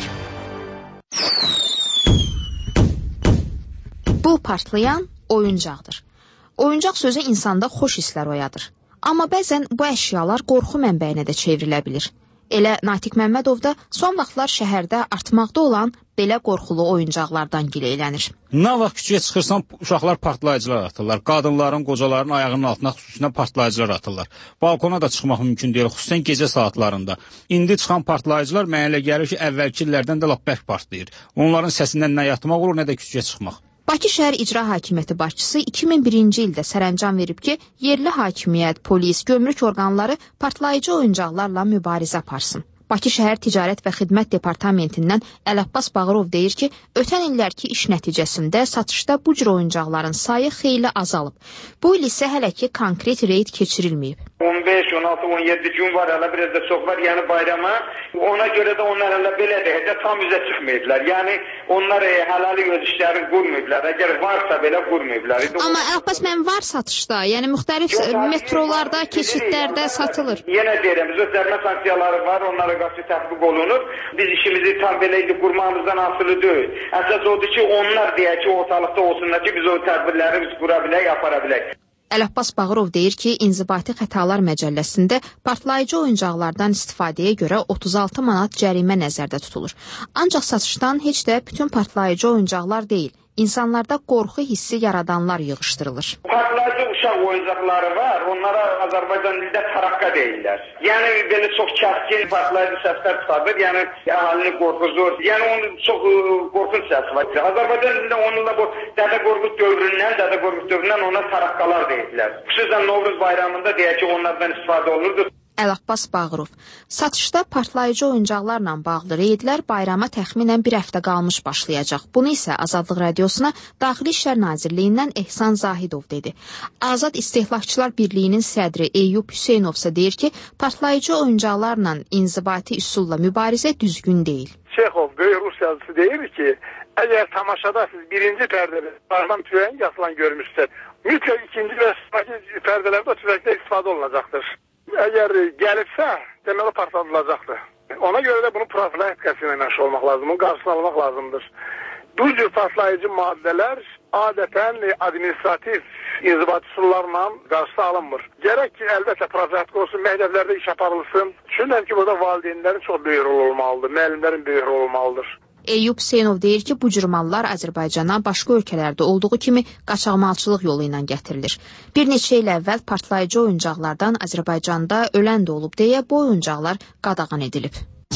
Speaker 16: Bu partlayan oyuncaqdır. Oyuncaq sözü insanda xoş hisslər oyadır. Amma bəzən bu əşyalar qorxu mənbəyinə də çevrilə bilir. Elə Natiq Məmmədov da son vaxtlar şəhərdə artmaqda olan belə qorxulu oyuncaqlardan gileylənir.
Speaker 1: Nə vaxt küçəyə çıxırsan, uşaqlar partlayıcılar atırlar. Qadınların, qocaların ayağının altına xüsusilə partlayıcılar atırlar. Balkona da çıxmaq mümkün deyil, xüsusən gecə saatlarında. İndi çıxan partlayıcılar mənə elə gəlir ki, əvvəlki illərdən də lap bərk partlayır. Onların səsindən nə yatmaq olur, nə də küçəyə çıxmaq.
Speaker 16: Bakı şəhər İcra Hakimiyyəti başçısı iki min birinci ildə sərəncam verib ki, yerli hakimiyyət, polis, gömrük orqanları partlayıcı oyuncaqlarla mübarizə aparsın. Bakı şəhər Ticarət və Xidmət Departamentindən Əlabbas Bağırov deyir ki, ötən illərki iş nəticəsində satışda bu cür oyuncaqların sayı xeyli azalıb. Bu il isə hələ ki konkret reyd keçirilməyib.
Speaker 5: on beş, on altı, on yeddi gün var, hələ biraz da çox var, yəni bayrama. Ona görə də onlar hələ belədir, hələ tam üzə çıxmayıblar. Yəni onlar e, hələlik öz işlərini qurmayıblar. Əgər varsa belə qurmayıblar.
Speaker 16: Amma Əlabbas mən var satışda, yəni müxtəlif metrolarda, keçidlərdə satılır.
Speaker 5: Yenə deyirəm, biz ötərmə sanksiyaları var, onlara qarşı tətbiq olunur. Biz işimizi tam belə idi, qurmağımızdan asılı deyil. Əsas odur ki, onlar deyək ki, ortalıqda olsunlar ki, biz o tədbirləri biz qura bilək, apara bilək.
Speaker 16: Əlabbas Bağırov deyir ki, İnzibati Xətalar Məcəlləsində partlayıcı oyuncaqlardan istifadəyə görə otuz altı manat cərimə nəzərdə tutulur. Ancaq satışdan heç də bütün partlayıcı oyuncaqlar deyil, insanlarda qorxu hissi yaradanlar yığışdırılır.
Speaker 5: Partlayıcı uşaq oyuncaqları var, onlara Azərbaycan dilində taraqqa deyirlər. Yəni belə çox kəskin partlayıcı səslər çıxardır, yəni əhalini qorxuzur. Yəni onun çox qorxunç səsi var. Azərbaycan dilində onunla bu Dədə Qorqud dövründən, Dədə Qorqud dövründən ona taraqqalar deyirlər. Xüsusən Novruz bayramında deyək ki, onlardan istifadə olunurdu.
Speaker 16: Əlabbas Bağırov. Satışda partlayıcı oyuncaqlarla bağlı reydlər bayrama təxminən bir həftə qalmış başlayacaq. Bunu isə Azadlıq Radiosuna Daxili İşlər Nazirliyindən Ehsan Zahidov dedi. Azad İstehlakçılar Birliyinin sədri Eyyub Hüseynov isə deyir ki, partlayıcı oyuncaqlarla inzibati üsulla mübarizə düzgün deyil.
Speaker 8: Çexov, böyük Rus yazısı deyir ki, əgər tamaşada siz birinci pərdədə barman tüvəyin asılan görmüşsə, mütləq ikinci və sonraki pərdələrdə tüvəkdə istifadə olunacaqdır. Əgər gəlibsə, deməli partladılacaqdır. Ona görə də bunu profilaktikası ilə məşğul olmaq lazımdır, qarşısını almaq lazımdır. Bu cür partlayıcı maddələr adətən administrativ inzibati üsullarla qarşısı alınmır. Gərək ki, əlbəttə profilaktik olsun, məktəblərdə iş aparılsın. Düşünürəm ki, burada valideynlərin çox böyük rol olmalıdır, müəllimlərin böyük rol olmalıdır.
Speaker 16: Eyyub Hüseynov deyir ki, bu cür mallar Azərbaycana başqa ölkələrdə olduğu kimi qaçaqmalçılıq yolu ilə gətirilir. Bir neçə il əvvəl partlayıcı oyuncaqlardan Azərbaycanda ölən də olub deyə bu oyuncaqlar qadağan edilib.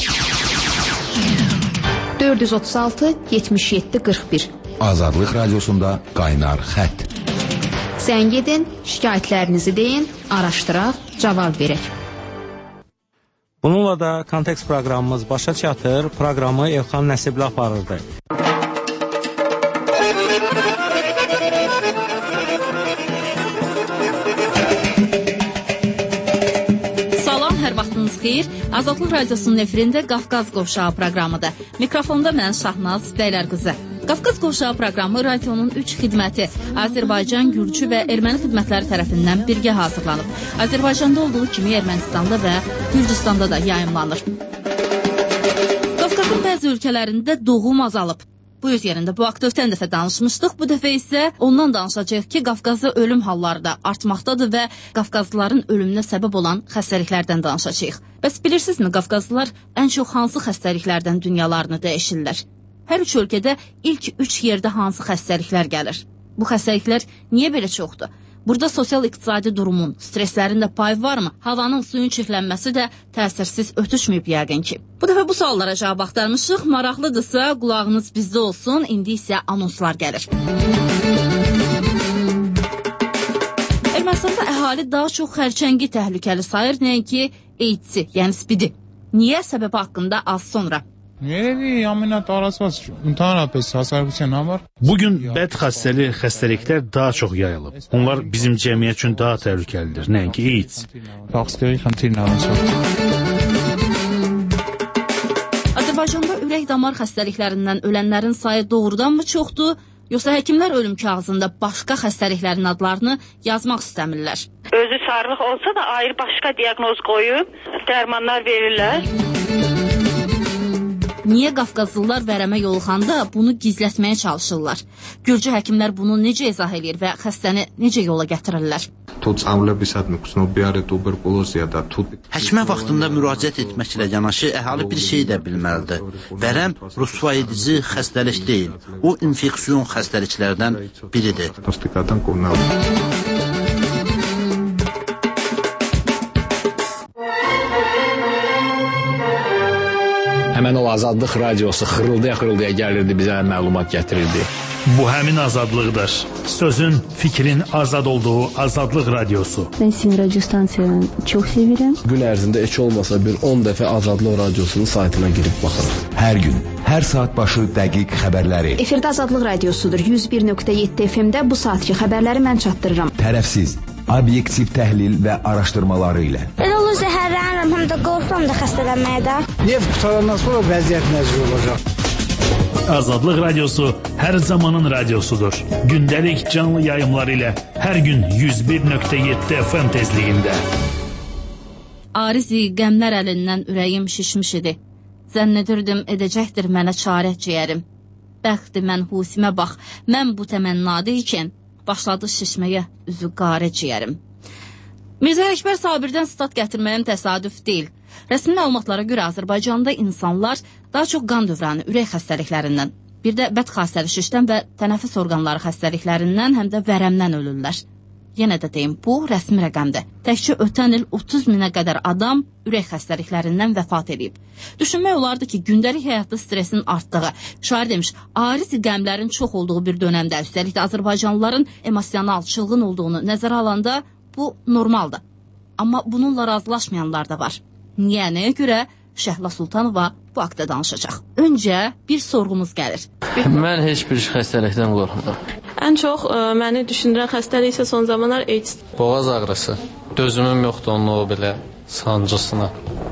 Speaker 16: dörd yüz otuz altı yetmiş yeddi qırx bir
Speaker 17: Azadlıq Radiosunda Qaynar Xətt.
Speaker 16: Zəng edin, şikayətlərinizi deyin, araşdıraq, cavab verək.
Speaker 4: Bununla da Kontekst proqramımız başa çatır. Proqramı Elxan Nəsibli aparırdı.
Speaker 9: Salam, hər vaxtınız xeyir. Azadlıq Radiosunun efirində Qafqaz Qovşağı proqramıdır. Mikrofonda mən Şahnaz Dəylər qızı. Qafqaz Qovşağı proqramı radionun üç xidməti Azərbaycan, Gürcü və Erməni xidmətləri tərəfindən birgə hazırlanıb. Azərbaycanda olduğu kimi Ermənistanda və Gürcüstanda da yayımlanır. Qafqazın bəzi ölkələrində doğum azalıb. Bu öz yerində bu haqda ötən dəfə danışmışdıq. Bu dəfə isə ondan danışacağıq ki, Qafqazda ölüm halları da artmaqdadır və Qafqazlıların ölümünə səbəb olan xəstəliklərdən danışacağıq. Bəs bilirsinizmi, Qafqazlılar ən çox hansı xəstəliklərdən dünyalarını dəyişirlər? Hər üç ölkədə ilk üç yerdə hansı xəstəliklər gəlir? Bu xəstəliklər niyə belə çoxdur? Burada sosial-iqtisadi durumun, streslərin də payı varmı? Havanın, suyun çirklənməsi də təsirsiz ötüşməyib yəqin ki. Bu dəfə bu suallara cavab axtarmışıq. Maraqlıdırsa qulağınız bizdə olsun. İndi isə anonslar gəlir. Ermənistanda əhali daha çox xərçəngi təhlükəli sayır, nəinki AIDS-i, yəni spidi. Niyə səbəbi haqqında az sonra?
Speaker 21: Bugün bəd xəstəli xəstəliklər daha çox yayılıb. Onlar bizim cəmiyyət üçün daha təhlükəlidir, nəinki AIDS.
Speaker 9: Azərbaycanda ürək damar xəstəliklərindən ölənlərin sayı doğrudanmı çoxdur, yoxsa həkimlər ölüm kağızında başqa xəstəliklərin adlarını yazmaq istəmirlər?
Speaker 2: Özü sarılıq olsa da ayrı başqa diaqnoz qoyub dərmanlar verirlər.
Speaker 9: Niyə Qafqazlılar vərəmə yoluxanda bunu gizlətməyə çalışırlar? Gürcü həkimlər bunu necə izah edir və xəstəni necə yola gətirirlər?
Speaker 13: Həkimə vaxtında müraciət etməklə yanaşı əhali bir şey də bilməlidir. Vərəm rüsva edici xəstəlik deyil, o infeksiyon xəstəliklərdən biridir.
Speaker 6: Həmən o Azadlıq radiosu xırıldaya-xırıldaya gəlirdi, bizə məlumat gətirirdi.
Speaker 21: Bu həmin azadlıqdır. Sözün, fikrin azad olduğu Azadlıq radiosu.
Speaker 10: Ben sizin radyo stansiyanı çok severim.
Speaker 6: Gün ərzində heç olmasa bir on dəfə Azadlıq radiosunun saytına girib baxırıq.
Speaker 12: Hər gün, hər saat başı dəqiq xəbərləri.
Speaker 16: Efirdə Azadlıq radiosudur. yüz bir nöqtə yeddi F M-də bu saatki xəbərləri mən çatdırıram.
Speaker 12: Tərəfsiz, obyektiv təhlil və araşdırmaları ilə.
Speaker 11: Elə olur zəhərlənirəm, həm də qorxuram da xəstələnməyə də.
Speaker 22: Neft qutarandan sonra vəziyyət nəzir olacaq.
Speaker 21: Azadlıq radiosu hər zamanın radiosudur. Gündəlik canlı yayımlar ilə hər gün yüz bir nöqtə yeddi F M tezliyində.
Speaker 9: Arizi qəmlər əlindən ürəyim şişmiş idi. Zənn edirdim edəcəkdir mənə çarə ciyərim. Bəxti mənhusimə bax, mən bu təmənnadə ikən başladı şişməyə üzü qarə ciyərim. Mirzə Əkbər Sabirdən stat gətirməyim təsadüf deyil. Rəsmi məlumatlara görə Azərbaycanda insanlar daha çox qan dövranı, ürək xəstəliklərindən, bir də bədxassəli şişdən və tənəffüs orqanları xəstəliklərindən, həm də vərəmdən ölürlər. Yenə də deyim, bu rəsmi rəqəmdir. Təkcə ötən il otuz minə qədər adam ürək xəstəliklərindən vəfat edib. Düşünmək olardı ki, gündəlik həyatda stresin artdığı, şair demiş, ariz qəmlərin çox olduğu bir dönəmdə, üstəlik də Azərbaycanlıların emosional, çılğın olduğunu nəzərə alanda bu normaldır. Amma bununla razılaşmayanlar da var. Niyə, nəyə görə Şəhla Sultanova bu haqda danışacaq. Öncə bir sorğumuz gəlir.
Speaker 14: Mən heç bir xəstəlikdən qorxmuram.
Speaker 15: Ən çox ə, məni düşündürən xəstəlik isə son zamanlar AIDS.
Speaker 14: Boğaz ağrısı. Dözümüm yoxdur onun o belə sancısına.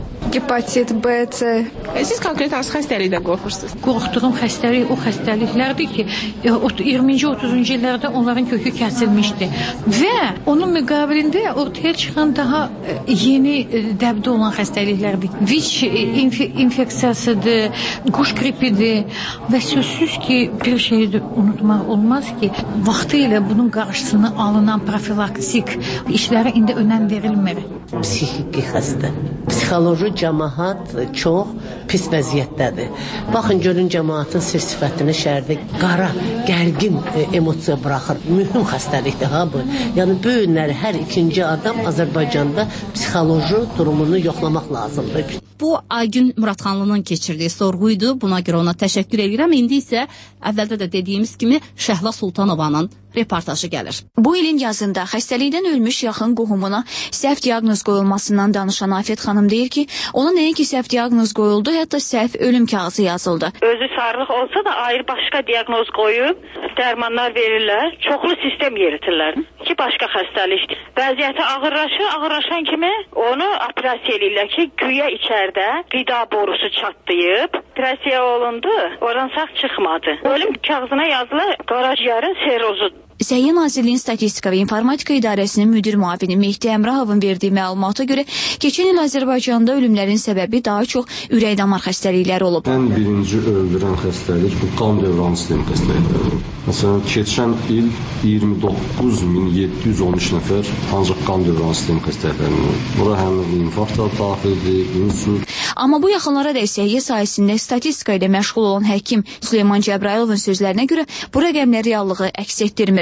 Speaker 15: Hepatit B, C.
Speaker 18: Siz konkret hansı xəstəlikdən qorxursunuz?
Speaker 27: Qorxduğum xəstəlik o xəstəliklərdir ki, iyirminci otuzuncu illərdə onların kökü kəsilmişdi. Və onun müqabilində ortaya çıxan daha yeni dəbdə olan xəstəliklərdir. Viç infeksiyasıdır, quş qripidir və sözsüz ki, bir şeyi də unutmaq olmaz ki, vaxtı ilə bunun qarşısını alınan profilaksik işlərə indi önəm verilmir.
Speaker 28: Psixiki xəstə. Psixoloji cəmaat çox pis vəziyyətdədir. Baxın, görün cəmaatın sir sifətini şəhərdə qara, gərgin e, emosiya buraxır. Mühüm xəstəlikdir ha bu. Yəni bu günləri hər ikinci adam Azərbaycanda psixoloji durumunu yoxlamaq lazımdır.
Speaker 9: Bu Aygün Muradxanlının keçirdiyi sorğuydu. Buna görə ona təşəkkür edirəm. İndi isə əvvəldə də dediyimiz kimi Şəhla Sultanovanın reportajı gəlir.
Speaker 16: Bu ilin yazında xəstəlikdən ölmüş yaxın qohumuna səhv diaqnoz qoyulmasından danışan Afət xanım deyir ki, ona nəinki səhv diaqnoz qoyuldu, hətta səhv ölüm kağızı yazıldı.
Speaker 2: Özü sarılıq olsa da ayrı başqa diaqnoz qoyub dərmanlar verirlər, çoxlu sistem yeritirlər ki, başqa xəstəlikdir. Vəziyyəti ağırlaşır, ağırlaşan kimi onu operasiya edirlər ki, güya içəridə qida borusu çatlayıb, operasiya olundu, oradan sağ çıxmadı. Ölüm kağızına yazılır qaraciyərin serozudur.
Speaker 16: Səhiyyə Nazirliyinin Statistika və İnformatika İdarəsinin müdir müavini Mehdi Əmrahovun verdiyi məlumata görə keçən il Azərbaycanda ölümlərin səbəbi daha çox ürək damar xəstəlikləri olub.
Speaker 29: Ən birinci öldürən xəstəlik bu qan dövranı sistemi xəstəlikləridir. Məsələn, keçən il iyirmi doqquz min yeddi yüz on üç nəfər ancaq qan dövranı sistemi xəstəliklərindən. Bura həm infarkt da daxildir, insult.
Speaker 16: Amma bu yaxınlara da səhiyyə sahəsində statistika ilə məşğul olan həkim Süleyman Cəbrayılovun sözlərinə görə bu rəqəmlər reallığı əks etdirmir.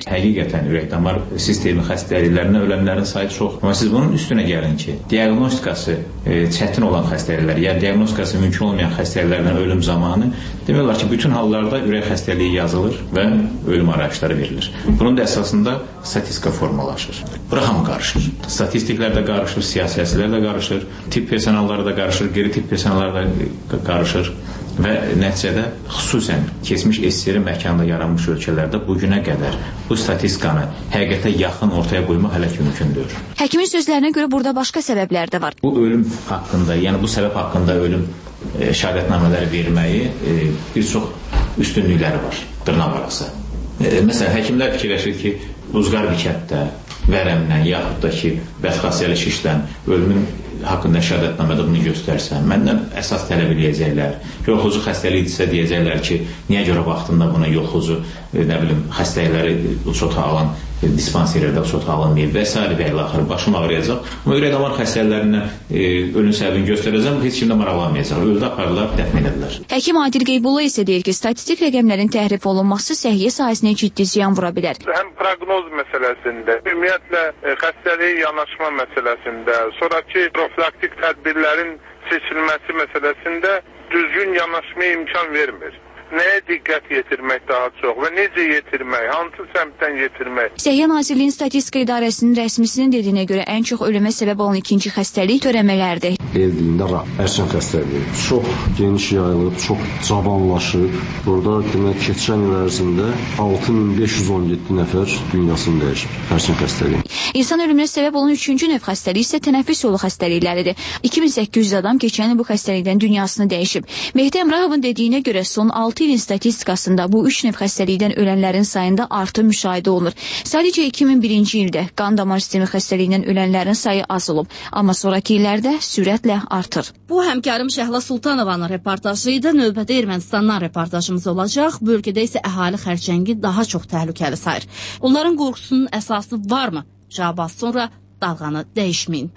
Speaker 1: Həqiqətən ürək-damar sistemi xəstəliklərindən ölənlərin sayı çox. Amma siz bunun üstünə gəlin ki, diaqnostikası e, çətin olan xəstəliklər, yəni diaqnostikası mümkün olmayan xəstəliklərdən ölüm zamanı demək olar ki, bütün hallarda ürək xəstəliyi yazılır və ölüm arayışları verilir. Bunun da əsasında statistika formalaşır. Bura hamı qarışır. Statistiklər də qarışır, siyasətçilər də qarışır, tibb personalları da qarışır, qeyri-tibb personalları da qarışır və nəticədə xüsusən keçmiş S S R məkanında yaranmış ölkələrdə bugünə qədər bu statistikanı həqiqətə yaxın ortaya qoymaq hələ ki mümkündür.
Speaker 16: Həkimin sözlərinə görə burada başqa səbəblər də var.
Speaker 1: Bu ölüm haqqında, yəni bu səbəb haqqında ölüm e, şəhadətnamələri verməyi e, bir çox üstünlükləri var, dırnaq arası. E, məsələn, həkimlər fikirləşir ki, Uzqar Bikətdə, vərəmdən, yaxud da ki, bədxassiyəli şişdən ölümün haqqında şəhadətnamədə bunu göstərsən, məndən əsas tələb eləyəcəklər. Yolxucu xəstəlikdirsə deyəcəklər ki, niyə görə vaxtında buna yolxucu, nə bilim, xəstəlikləri uçota alan dispanserlərdə uçota alınmayıb və s. və ilə axırı başım ağrıyacaq. Amma ürək-damar xəstəliklərindən e, ölüm səbəbini göstərəcəm, heç kimdə maraqlanmayacaq. Öldü aparırlar, dəfn edirlər.
Speaker 16: Həkim Adil Qeybulla isə deyir ki, statistik rəqəmlərin təhrif olunması səhiyyə sahəsinə ciddi ziyan vura bilər.
Speaker 8: Həm proqnoz məsələsində, ümumiyyətlə xəstəliyə yanaşma məsələsində, sonraki profilaktik tədbirlərin seçilməsi məsələsində düzgün yanaşmaya imkan vermir. Nəyə diqqət yetirmək daha çox və necə yetirmək, hansı səmtdən yetirmək?
Speaker 16: Səhiyyə Nazirliyinin Statistika İdarəsinin rəsmisinin dediyinə görə ən çox ölümə səbəb olan ikinci xəstəlik törəmələrdir.
Speaker 29: El dilində ərçin xəstəliyi çox geniş yayılıb, çox cavanlaşıb. Burada demək keçən il ərzində altı min beş yüz on yeddi nəfər dünyasını dəyişib ərçin xəstəliyi.
Speaker 16: İnsan ölümünə səbəb olan üçüncü növ xəstəlik isə tənəffüs yolu xəstəlikləridir. iki min səkkiz yüz adam keçən il bu xəstəlikdən dünyasını dəyişib. Mehdi Əmrahovun dediyinə görə son altı ilin statistikasında bu üç növ xəstəlikdən ölənlərin sayında artım müşahidə olunur. Sadəcə iki min birinci ildə qan damar sistemi xəstəliyindən ölənlərin sayı az olub, amma sonraki illərdə sürətlə artır.
Speaker 9: Bu həmkarım Şəhla Sultanovanın reportajı idi. Növbədə Ermənistandan reportajımız olacaq. Bölgədə isə əhali xərçəngi daha çox təhlükəli sayır. Onların qorxusunun əsası varmı? Cavab az sonra, dalğanı dəyişməyin.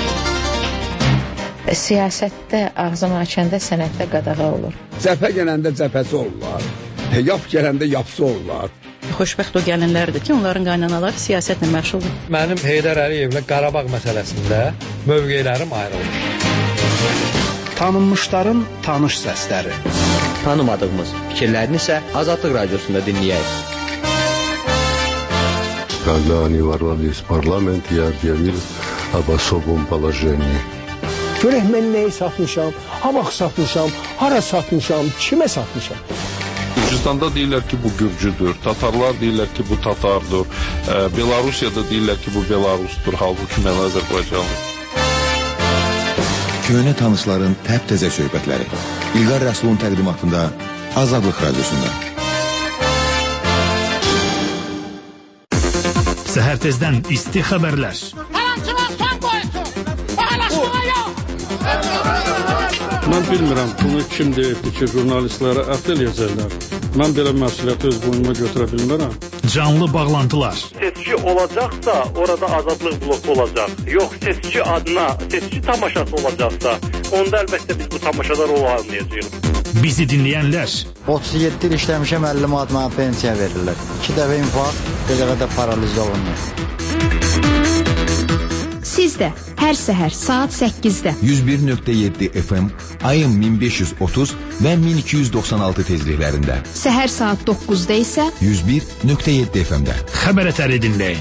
Speaker 3: Siyasətdə ağzını açanda sənətdə qadağa olur.
Speaker 22: Cəbhə gələndə cəbhəsi olurlar, yap gələndə yapsı olurlar.
Speaker 3: Xoşbəxt o gəlinlərdir ki, onların qaynanaları siyasətlə məşğuldur.
Speaker 7: Mənim Heydər Əliyevlə Qarabağ məsələsində mövqelərim ayrılır.
Speaker 19: Tanınmışların tanış səsləri.
Speaker 20: Tanımadığımız fikirlərini isə Azadlıq Radiosunda dinləyək.
Speaker 23: Когда они ворвались в парламент, я объявил об особом положении.
Speaker 22: Görək mən nəyi satmışam, ha vaxt satmışam, hara satmışam, kimə satmışam.
Speaker 24: Gürcüstanda deyirlər ki, bu Gürcüdür, Tatarlar deyirlər ki, bu Tatardır, e, Belarusiyada deyirlər ki, bu Belarusdur, halbuki mən Azərbaycanlıyım.
Speaker 12: Köhnə tanışların təp-təzə söhbətləri. İlqar Rəsulun təqdimatında Azadlıq Radiosunda.
Speaker 21: Səhər tezdən isti xəbərlər.
Speaker 22: Mən bilmirəm, bunu kim deyibdir ki, jurnalistlərə ət eləyəcəklər. Mən belə məsuliyyəti öz boynuma götürə bilmərəm.
Speaker 21: Canlı bağlantılar.
Speaker 25: Seçki olacaqsa, orada azadlıq bloku olacaq. Yox, seçki adına, seçki tamaşası olacaqsa, onda əlbəttə biz bu tamaşada rol almayacağıq.
Speaker 21: Bizi dinləyənlər.
Speaker 26: otuz yeddi il işləmişəm, əlli manat mənə pensiya verirlər. İki dəfə infarkt, bir dəfə də paraliz olunur.
Speaker 16: Siz də hər səhər saat səkkizdə
Speaker 12: yüz bir nöqtə yeddi F M, ayın min beş yüz otuz və min iki yüz doxsan altı tezliklərində.
Speaker 16: Səhər saat doqquzda isə
Speaker 12: yüz bir nöqtə yeddi F M-də.
Speaker 21: Xəbər ətəri dinləyin.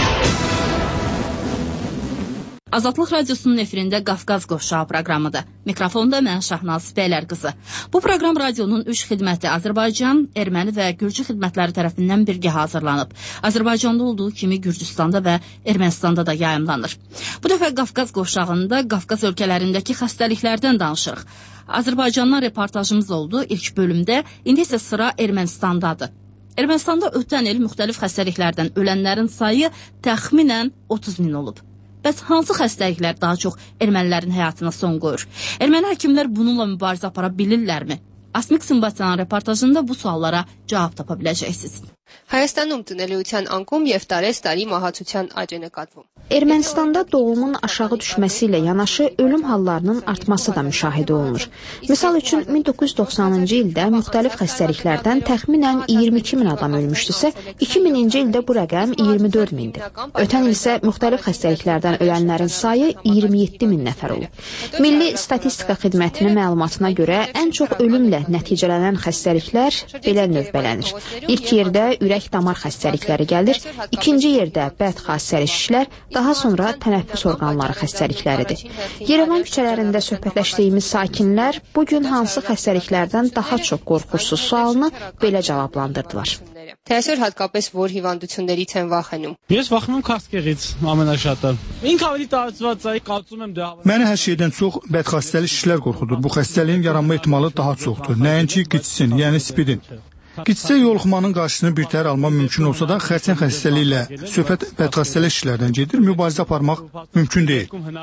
Speaker 9: Azadlıq Radiosunun efirində Qafqaz Qovşağı proqramıdır. Mikrofonda mən Şahnaz Bəylər qızı. Bu proqram radionun üç xidməti Azərbaycan, Erməni və Gürcü xidmətləri tərəfindən birgə hazırlanıb. Azərbaycanda olduğu kimi Gürcüstanda və Ermənistanda da yayımlanır. Bu dəfə Qafqaz Qovşağında Qafqaz ölkələrindəki xəstəliklərdən danışırıq. Azərbaycandan reportajımız oldu ilk bölümdə, indi isə sıra Ermənistandadır. Ermənistanda ötən il müxtəlif xəstəliklərdən ölənlərin sayı təxminən otuz min olub. Bəs hansı xəstəliklər daha çox ermənilərin həyatına son qoyur? Erməni həkimlər bununla mübarizə apara bilirlərmi? Asmik Simbatyanın reportajında bu suallara cavab tapa biləcəksiniz.
Speaker 4: Հայաստանում տնելիության անկում եւ տարեստարի մահացության աճ է նկատվում։
Speaker 16: Ermənistanda doğumun aşağı düşməsi ilə yanaşı ölüm hallarının artması da müşahidə olunur. Misal üçün min doqquz yüz doxsanıncı ildə müxtəlif xəstəliklərdən təxminən iyirmi iki min adam ölmüşdüsə, iki mininci ildə bu rəqəm iyirmi dörd mindir. Ötən il isə müxtəlif xəstəliklərdən ölənlərin sayı iyirmi yeddi min nəfər olub. Milli Statistika Xidmətinin məlumatına görə ən çox ölümlə nəticələnən xəstəliklər belə növbələnir. İlk yerdə ürək damar xəstəlikləri gəlir, ikinci yerdə bədxassəli şişlər, daha sonra tənəffüs orqanları xəstəlikləridir. Yerevan küçələrində söhbətləşdiyimiz sakinlər bugün hansı xəstəliklərdən daha çox qorxursuz sualını belə cavablandırdılar.
Speaker 4: Այսօր հատկապես որ հիվանդություններից են վախենում։
Speaker 5: Ես վախենում քասկեղից ամենաշատը։ Ինքը ավելի տարածված է, կարծում եմ դա։
Speaker 6: Məni hər şeydən çox bədxassəli şişlər qorxudur. Bu xəstəliyin yaranma ehtimalı daha çoxdur. Nəinki qitsin, yəni spidin. Qitsə yoluxmanın qarşısını birtəhər almaq mümkün olsa da, xərçəng xəstəliyi ilə söhbət bədxassəli şişlərdən gedir, mübarizə aparmaq mümkün deyil.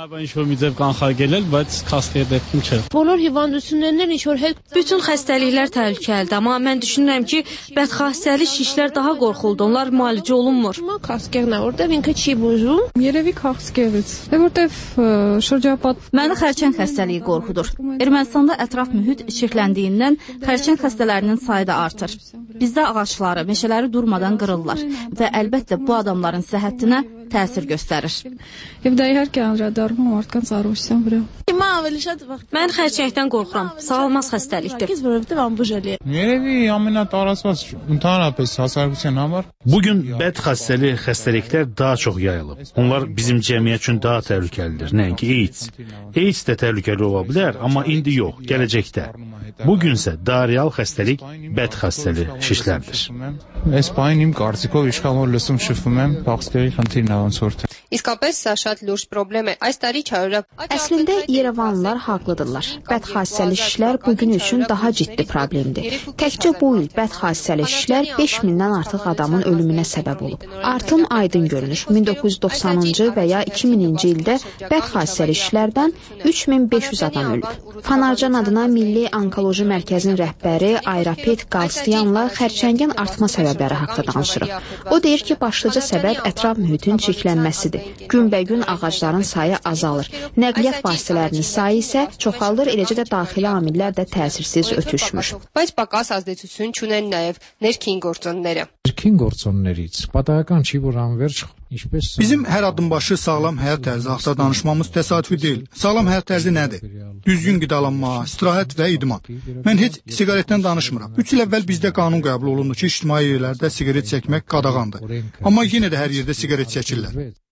Speaker 4: Բոլոր հիվանդություններն ինչ որ հետ
Speaker 10: Bütün xəstəliklər təhlükəlidir, amma mən düşünürəm ki, bədxassəli şişlər daha qorxuludur. Onlar müalicə olunmur.
Speaker 4: Քասկեղն է, որտեղ ինքը չի բուժում։
Speaker 10: Երևի քասկեղից։ Որտեղ շրջապատ
Speaker 9: Məni xərçəng xəstəliyi qorxudur. Ermənistanda ətraf mühit çirkləndiyindən xərçəng xəstələrinin sayı da artır. Bizdə ağacları, meşələri durmadan qırırlar və əlbəttə bu adamların səhhətinə təsir göstərir.
Speaker 10: Mən xərçəngdən qorxuram. Sağalmaz xəstəlikdir.
Speaker 21: Bugün bədxassəli xəstəliklər daha çox yayılıb. Onlar bizim cəmiyyət üçün daha təhlükəlidir, nəinki AIDS. AIDS də təhlükəli ola bilər, amma indi yox, gələcəkdə. Bugünsə daha real xəstəlik bədxassəli şişlərdir.
Speaker 4: Իսկապես սա շատ լուրջ պրոբլեմ է։ Այս տարի չարորակ
Speaker 16: Əslində Yerevanlılar haqlıdırlar. Bədxassəli şişlər bugün üçün daha ciddi problemdir. Təkcə bu il bədxassəli şişlər beş mindən artıq adamın ölümünə səbəb olub. Artım aydın görünür. min doqquz yüz doxsanıncı və ya iki mininci ildə bədxassəli şişlərdən üç min beş yüz adam ölüb. Fanarcan adına Milli Onkoloji Mərkəzinin rəhbəri Ayrapet Qalstiyanla xərçəngin artma səbəbləri haqqında danışırıq. O deyir ki, başlıca səbəb ətraf mühitin çirklənməsidir. Günbəgün ağacların sayı azalır. Nəqliyyat vasitələrinin sayı isə çoxalır, eləcə də daxili amillər də təsirsiz ötüşmür.
Speaker 4: Բայց պակաս ազդեցություն չունեն նաև ներքին գործոնները։
Speaker 11: Ներքին գործոններից պատահական չի, որ անverջ
Speaker 6: Bizim hər addımbaşı sağlam həyat tərzi haqqında danışmamız təsadüfi deyil. Sağlam həyat tərzi nədir? Düzgün qidalanma, istirahət və idman. Mən heç siqaretdən danışmıram. üç il əvvəl bizdə qanun qəbul olundu ki, ictimai yerlərdə siqaret çəkmək qadağandır. Amma yenə də hər yerdə siqaret çəkirlər.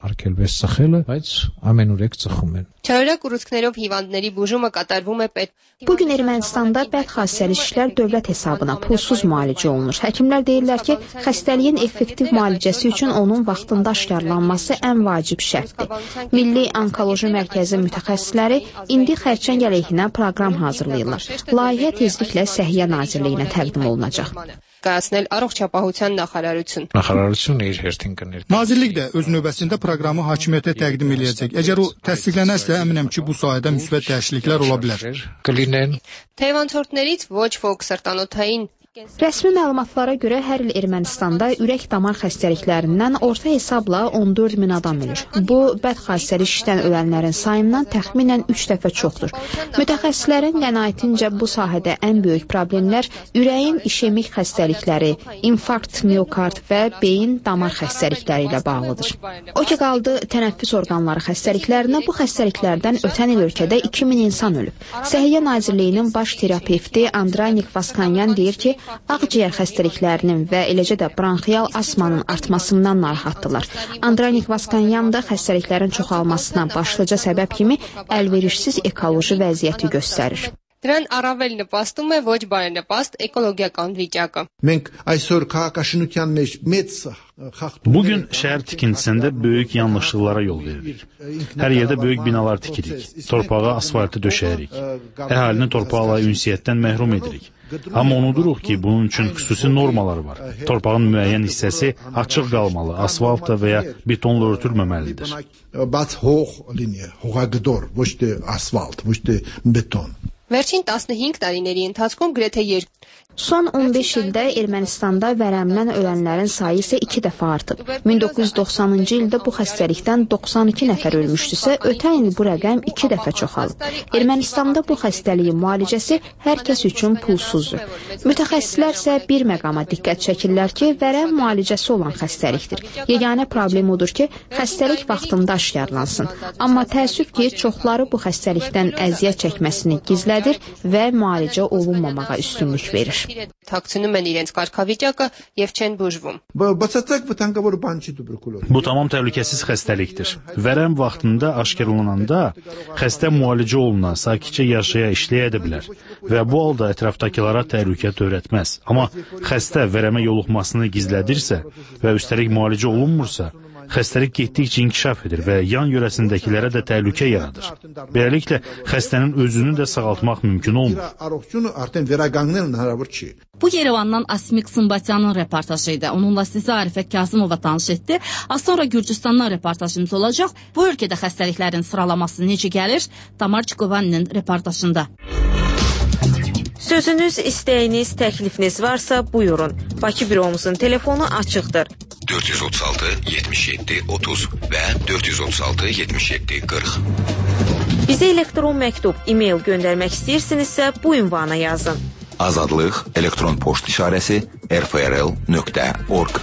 Speaker 4: Չարորակ ուռուցքներով հիվանդների բուժումը կատարվում է պետ։
Speaker 16: Bugün Ermənistanda bədxassəli şişlər dövlət hesabına pulsuz müalicə olunur. Həkimlər deyirlər ki, xəstəliyin effektiv müalicəsi üçün onun vaxtında aşkarlanması ən vacib şərtdir. Milli Onkoloji Mərkəzi mütəxəssisləri indi xərçəng əleyhinə proqram hazırlayırlar. Layihə tezliklə Səhiyyə Nazirliyinə təqdim olunacaq.
Speaker 4: Կայացնել առողջապահության նախարարություն։
Speaker 11: Նախարարությունը իր հերթին կներ։
Speaker 6: Nazirlik də öz növbəsində proqramı hakimiyyətə təqdim eləyəcək. Əgər o təsdiqlənərsə, əminəm ki, bu sahədə müsbət dəyişikliklər ola bilər.
Speaker 4: Թեյվանցորդներից ոչ ոք սրտանոթային
Speaker 16: Rəsmi məlumatlara görə hər il Ermənistanda ürək damar xəstəliklərindən orta hesabla on dörd min adam ölür. Bu, bədxassəli şişdən ölənlərin sayından təxminən üç dəfə çoxdur. Mütəxəssislərin qənaətincə bu sahədə ən böyük problemlər ürəyin işemik xəstəlikləri, infarkt, miokard və beyin damar xəstəlikləri ilə bağlıdır. O ki qaldı tənəffüs orqanları xəstəliklərinə, bu xəstəliklərdən ötən il ölkədə iki min insan ölüb. Səhiyyə Nazirliyinin baş terapevti Andranik Vaskanyan deyir ki, ağciyər xəstəliklərinin və eləcə də bronxial asmanın artmasından narahatdırlar. Andranik Vaskanyan da xəstəliklərin çoxalmasına başlıca səbəb kimi əlverişsiz ekoloji vəziyyəti göstərir.
Speaker 4: Դրան առավել նպաստում է ոչ բարենպաստ էկոլոգիական վիճակը։
Speaker 19: Մենք այսօր քաղաքաշինության մեջ մեծ
Speaker 21: Bugün şəhər tikintisində böyük yanlışlıqlara yol veririk. Hər yerdə böyük binalar tikirik, torpağa asfaltı döşəyirik, əhalini torpaqla ünsiyyətdən məhrum edirik. Amma unuduruq ki, bunun üçün xüsusi normalar var. Torpağın müəyyən hissəsi açıq qalmalı, asfaltla və ya betonla örtülməməlidir.
Speaker 19: Բայց հող լինի, հողագդոր, ոչ թե ասֆալտ, ոչ թե բետոն։
Speaker 4: Վերջին տասնհինգ տարիների ընթացքում գրեթե
Speaker 16: Son on beş ildə Ermənistanda vərəmdən ölənlərin sayı isə iki dəfə artıb. min doqquz yüz doxsanıncı ildə bu xəstəlikdən doxsan iki nəfər ölmüşdüsə, ötən il bu rəqəm iki dəfə çoxalıb. Ermənistanda bu xəstəliyin müalicəsi hər kəs üçün pulsuzdur. Mütəxəssislər isə bir məqama diqqət çəkirlər ki, vərəm müalicəsi olan xəstəlikdir. Yeganə problem odur ki, xəstəlik vaxtında aşkarlansın. Amma təəssüf ki, çoxları bu xəstəlikdən əziyyət çəkməsini gizlədir və müalicə olunmamağa üstünlük verir.
Speaker 4: Թաքցնում են իրենց կարգավիճակը եւ չեն բուժվում.
Speaker 21: Bu tamam təhlükəsiz xəstəlikdir. Vərəm vaxtında aşkarlananda xəstə müalicə olunan, sakitcə yaşaya, işləyə də bilər və bu halda ətrafdakılara təhlükə törətməz. Amma xəstə vərəmə yoluxmasını gizlədirsə və üstəlik müalicə olunmursa, xəstəlik getdikcə inkişaf edir və yan yörəsindəkilərə də təhlükə yaradır. Beləliklə, xəstənin özünü də sağaltmaq mümkün olmur.
Speaker 9: Bu Yerevandan Asmik Sımbatyanın reportajı idi. Onunla sizi Arifə Kazımova tanış etdi. Az sonra Gürcüstandan reportajımız olacaq. Bu ölkədə xəstəliklərin sıralaması necə gəlir? Tamar Çikovaninin reportajında.
Speaker 1: Sözünüz, istəyiniz, təklifiniz varsa buyurun. Bakı büromuzun telefonu açıqdır.
Speaker 12: dörd yüz otuz altı yetmiş yeddi otuz və dörd yüz otuz altı yetmiş yeddi qırx.
Speaker 1: Bizə elektron məktub, e-mail göndərmək istəyirsinizsə bu ünvana yazın.
Speaker 12: Azadlıq elektron poçt işarəsi r f r l nöqtə org.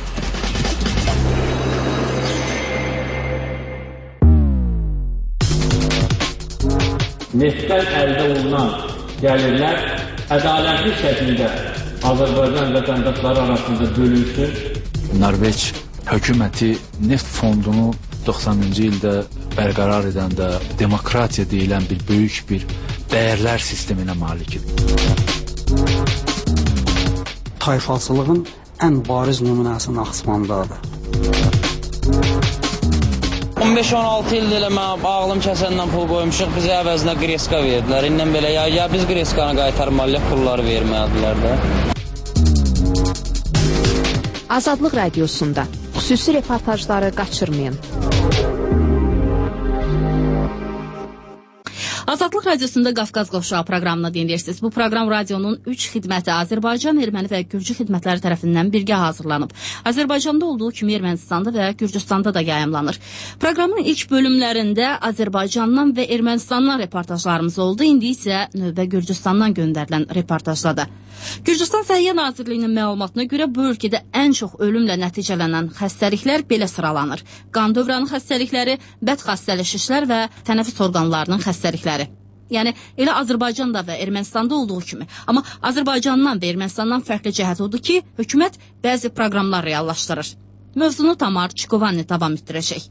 Speaker 2: Neftdən əldə olunan gəlirlər ədalətli şəkildə Azərbaycan vətəndaşları arasında bölünsün.
Speaker 13: Norveç hökuməti neft fondunu doxsanıncı ildə bərqərar edəndə demokratiya deyilən bir böyük bir dəyərlər sisteminə malikdir.
Speaker 14: Tayfaçılığın ən bariz nümunəsi Naxçıvandadır.
Speaker 15: on beş on altı ildə elə mən ağlım kəsəndən pul qoymuşuq, bizə əvəzinə qreska verdilər. İndən belə ya, ya biz qreskanı qaytarmalıyıq, pulları vermədilər də.
Speaker 16: Azadlıq radiosunda xüsusi reportajları qaçırmayın.
Speaker 9: Azadlıq radiosunda Qafqaz Qovşağı proqramını dinləyirsiniz. Bu proqram radionun üç xidməti Azərbaycan, Erməni və Gürcü xidmətləri tərəfindən birgə hazırlanıb. Azərbaycanda olduğu kimi Ermənistanda və Gürcüstanda da yayımlanır. Proqramın ilk bölümlərində Azərbaycandan və Ermənistandan reportajlarımız oldu. İndi isə növbə Gürcüstandan göndərilən reportajdadır. Gürcüstan Səhiyyə Nazirliyinin məlumatına görə bu ölkədə ən çox ölümlə nəticələnən xəstəliklər belə sıralanır. Qan dövranı xəstəlikləri, bədxassələşişlər və tənəffüs orqanlarının xəstəlikləri. Yəni, elə Azərbaycanda və Ermənistanda olduğu kimi. Amma Azərbaycandan və Ermənistandan fərqli cəhət odur ki, hökumət bəzi proqramlar reallaşdırır. Mövzunu Tamar Çikovanni davam etdirəcək.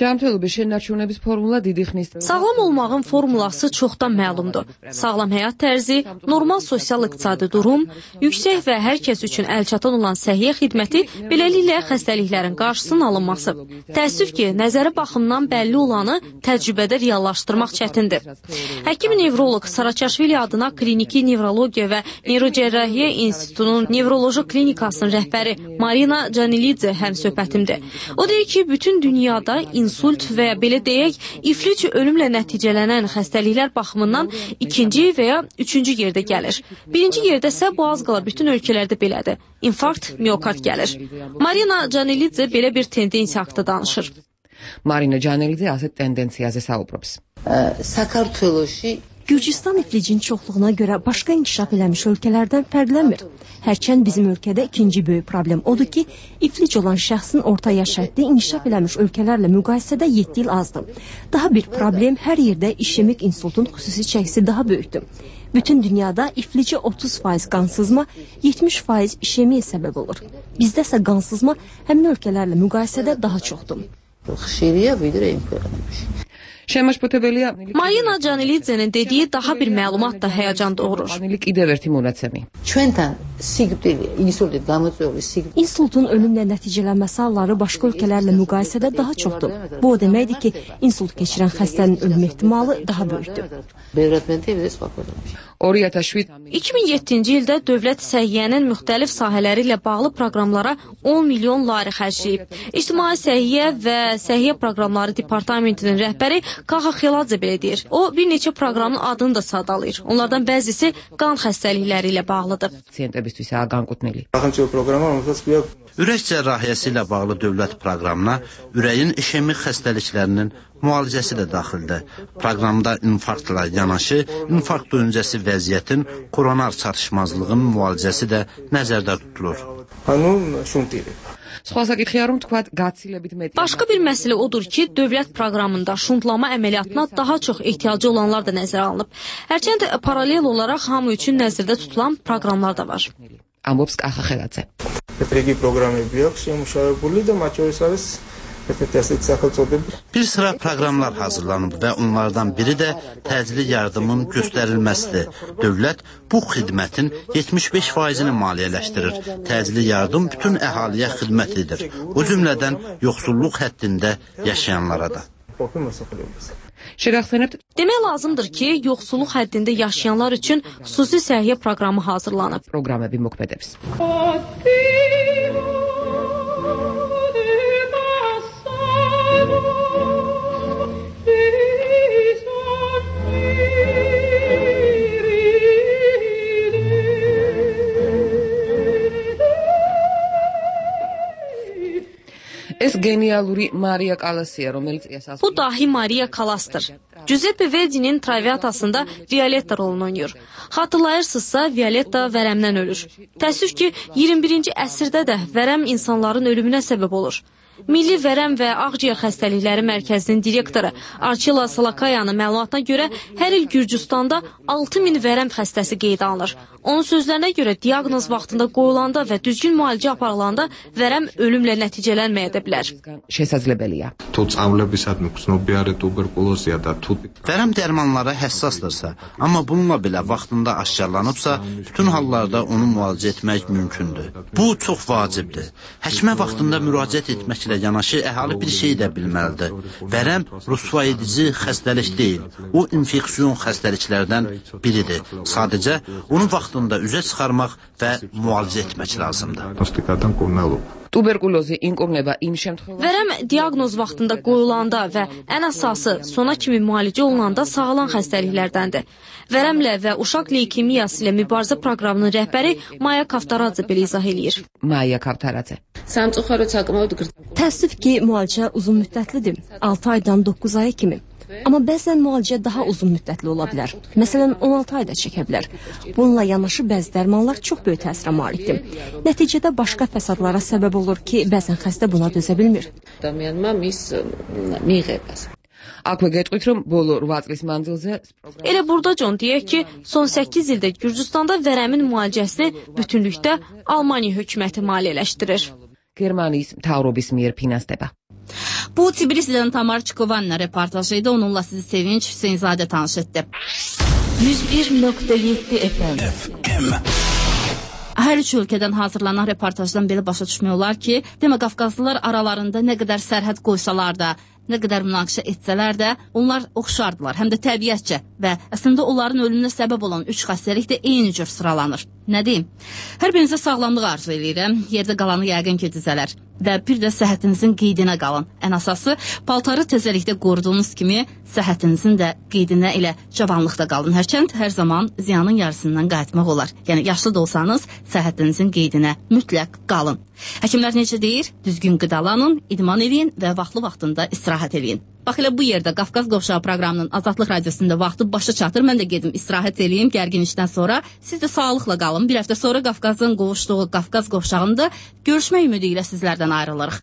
Speaker 10: Sağlam olmağın formulası çoxdan məlumdur. Sağlam həyat tərzi, normal sosial-iqtisadi durum, yüksək və hər kəs üçün əlçatan olan səhiyyə xidməti, beləliklə xəstəliklərin qarşısının alınması. Təəssüf ki, nəzəri baxımdan bəlli olanı təcrübədə reallaşdırmaq çətindir. Həkim-nevroloq Saraçaşvili adına Kliniki Nevrologiya və Neyrocərrahiyyə İnstitutunun Nevroloji Klinikasının rəhbəri Marina Canilidze həmsöhbətimdir. O deyir ki, bütün dünyada insult və belə deyək, iflic ölümlə nəticələnən xəstəliklər baxımından ikinci və ya üçüncü yerdə gəlir. Birinci yerdə isə bu az qala bütün ölkələrdə belədir. İnfarkt, miokard gəlir. Marina Canilidze belə bir tendensiya haqqında danışır.
Speaker 17: Marina Canilidze asıl tendensiyazı savubrobs.
Speaker 18: Gürcüstan iflicinin çoxluğuna görə başqa inkişaf eləmiş ölkələrdən fərqlənmir. Hərçənd bizim ölkədə ikinci böyük problem odur ki, iflic olan şəxsin orta yaş həddi inkişaf eləmiş ölkələrlə müqayisədə yeddi il azdır. Daha bir problem hər yerdə işemik insultun xüsusi çəkisi daha böyükdür. Bütün dünyada iflici otuz faiz qansızma, yetmiş faiz işemiyə səbəb olur. Bizdə isə qansızma həmin ölkələrlə müqayisədə daha çoxdur.
Speaker 10: Marina Canilidze'nin dediyi daha bir məlumat da həyəcan doğurur.
Speaker 18: İnsultun ölümlə nəticələnməsi halları başqa ölkələrlə müqayisədə daha çoxdur. Bu o deməkdir ki, insult keçirən xəstənin ölüm ehtimalı daha böyükdür.
Speaker 10: iki min yeddinci ildə dövlət səhiyyənin müxtəlif sahələri ilə bağlı proqramlara on milyon lari xərcləyib. İctimai Səhiyyə və Səhiyyə Proqramları Departamentinin rəhbəri Kaxa Xiladze belə deyir. O, bir neçə proqramın adını da sadalayır. Onlardan bəzisi qan xəstəlikləri ilə bağlıdır.
Speaker 3: Ürək cərrahiyyəsi ilə bağlı dövlət proqramına ürəyin işemik xəstəliklərinin müalicəsi də daxildir. Proqramda infarktla yanaşı, infarkt öncəsi vəziyyətin koronar çatışmazlığın müalicəsi də nəzərdə tutulur.
Speaker 10: Başqa bir məsələ odur ki, dövlət proqramında şuntlama əməliyyatına daha çox ehtiyacı olanlar da nəzərə alınıb. Hərçənd paralel olaraq hamı üçün nəzərdə tutulan proqramlar da var.
Speaker 3: Bir sıra proqramlar hazırlanıb və onlardan biri də təcili yardımın göstərilməsidir. Dövlət bu xidmətin yetmiş beş faizini maliyyələşdirir. Təcili yardım bütün əhaliyə xidmət edir. O cümlədən yoxsulluq həddində yaşayanlara da.
Speaker 10: Demək lazımdır ki, yoxsulluq həddində yaşayanlar üçün xüsusi səhiyyə proqramı hazırlanıb. Bu dahi Maria Kalas'tır. Giuseppe Verdi'nin Traviatasında Violetta rolunu oynayır. Hatırlayırsınızsa Violetta vərəmdən ölür. Təəssüf ki, iyirmi birinci əsrdə də vərəm insanların ölümünə səbəb olur. Milli Vərəm və Ağciyər Xəstəlikləri Mərkəzinin direktoru Archila Salakayanın məlumatına görə hər il Gürcüstanda altı min vərəm xəstəsi qeydə alınır. Onun sözlərinə görə diaqnoz vaxtında qoyulanda və düzgün müalicə aparılanda vərəm ölümlə nəticələnməyə də bilər.
Speaker 3: Vərəm dərmanlara həssasdırsa, amma bununla belə vaxtında aşkarlanıbsa, bütün hallarda onu müalicə etmək mümkündür. Bu çox vacibdir. Həkimə vaxtında müraciət etməklə yanaşı əhali bir şey də bilməlidir. Vərəm rüsva edici xəstəlik deyil. O infeksiyon xəstəliklərdən biridir. Sadəcə onu vaxtında üzə çıxarmaq və müalicə etmək lazımdır.
Speaker 10: Vərəm diaqnoz vaxtında qoyulanda və ən əsası sona kimi müalicə olunanda sağalan xəstəliklərdəndir. Vərəmlə və uşaq leykemiyası ilə mübarizə proqramının rəhbəri Maya Kaftaradze belə izah eləyir.
Speaker 18: Təəssüf ki, müalicə uzun müddətlidir. altı aydan doqquz aya kimi. Amma bəzən müalicə daha uzun müddətli ola bilər. Məsələn, on altı ayda çəkə bilər. Bununla yanaşı bəzi dərmanlar çox böyük təsirə malikdir. Nəticədə başqa fəsadlara səbəb olur ki, bəzən xəstə buna dözə bilmir.
Speaker 10: Elə burada John deyək ki, son səkkiz ildə Gürcüstanda vərəmin müalicəsini bütünlükdə Almaniya hökuməti maliyyələşdirir.
Speaker 9: Bu Tbilisidən Tamar Çikovanla reportajı idi. Onunla sizi Sevinç Hüseynzadə tanış etdi.
Speaker 10: yüz bir nöqtə yeddi F M.
Speaker 9: Hər üç ölkədən hazırlanan reportajdan belə başa düşmək olar ki, demə Qafqazlılar aralarında nə qədər sərhəd qoysalar da, nə qədər münaqişə etsələr də, onlar oxşardılar, həm də təbiətcə və əslində onların ölümünə səbəb olan üç xəstəlik də eyni cür sıralanır. Nə deyim? Hər birinizə sağlamlıq arzu edirəm, yerdə qalanı yəqin ki düzələr və bir də səhhətinizin qeydinə qalın. Ən əsası, paltarı təzəlikdə qoruduğunuz kimi səhhətinizin də qeydinə ilə cavanlıqda qalın. Hərçənd hər zaman ziyanın yarısından qayıtmaq olar. Yəni, yaşlı da olsanız, səhhətinizin qeydinə mütləq qalın. Həkimlər necə deyir? Düzgün qidalanın, idman edin və vaxtlı-vaxtında istirahət edin. Bax elə bu yerdə Qafqaz Qovşağı proqramının Azadlıq Radiosunda vaxtı başa çatır. Mən də gedim istirahət edeyim gərgin işdən sonra. Siz də sağlıqla qalın. Bir həftə sonra Qafqazın qovuşduğu Qafqaz Qovşağında görüşmək ümidi ilə sizlərdən ayrılırıq.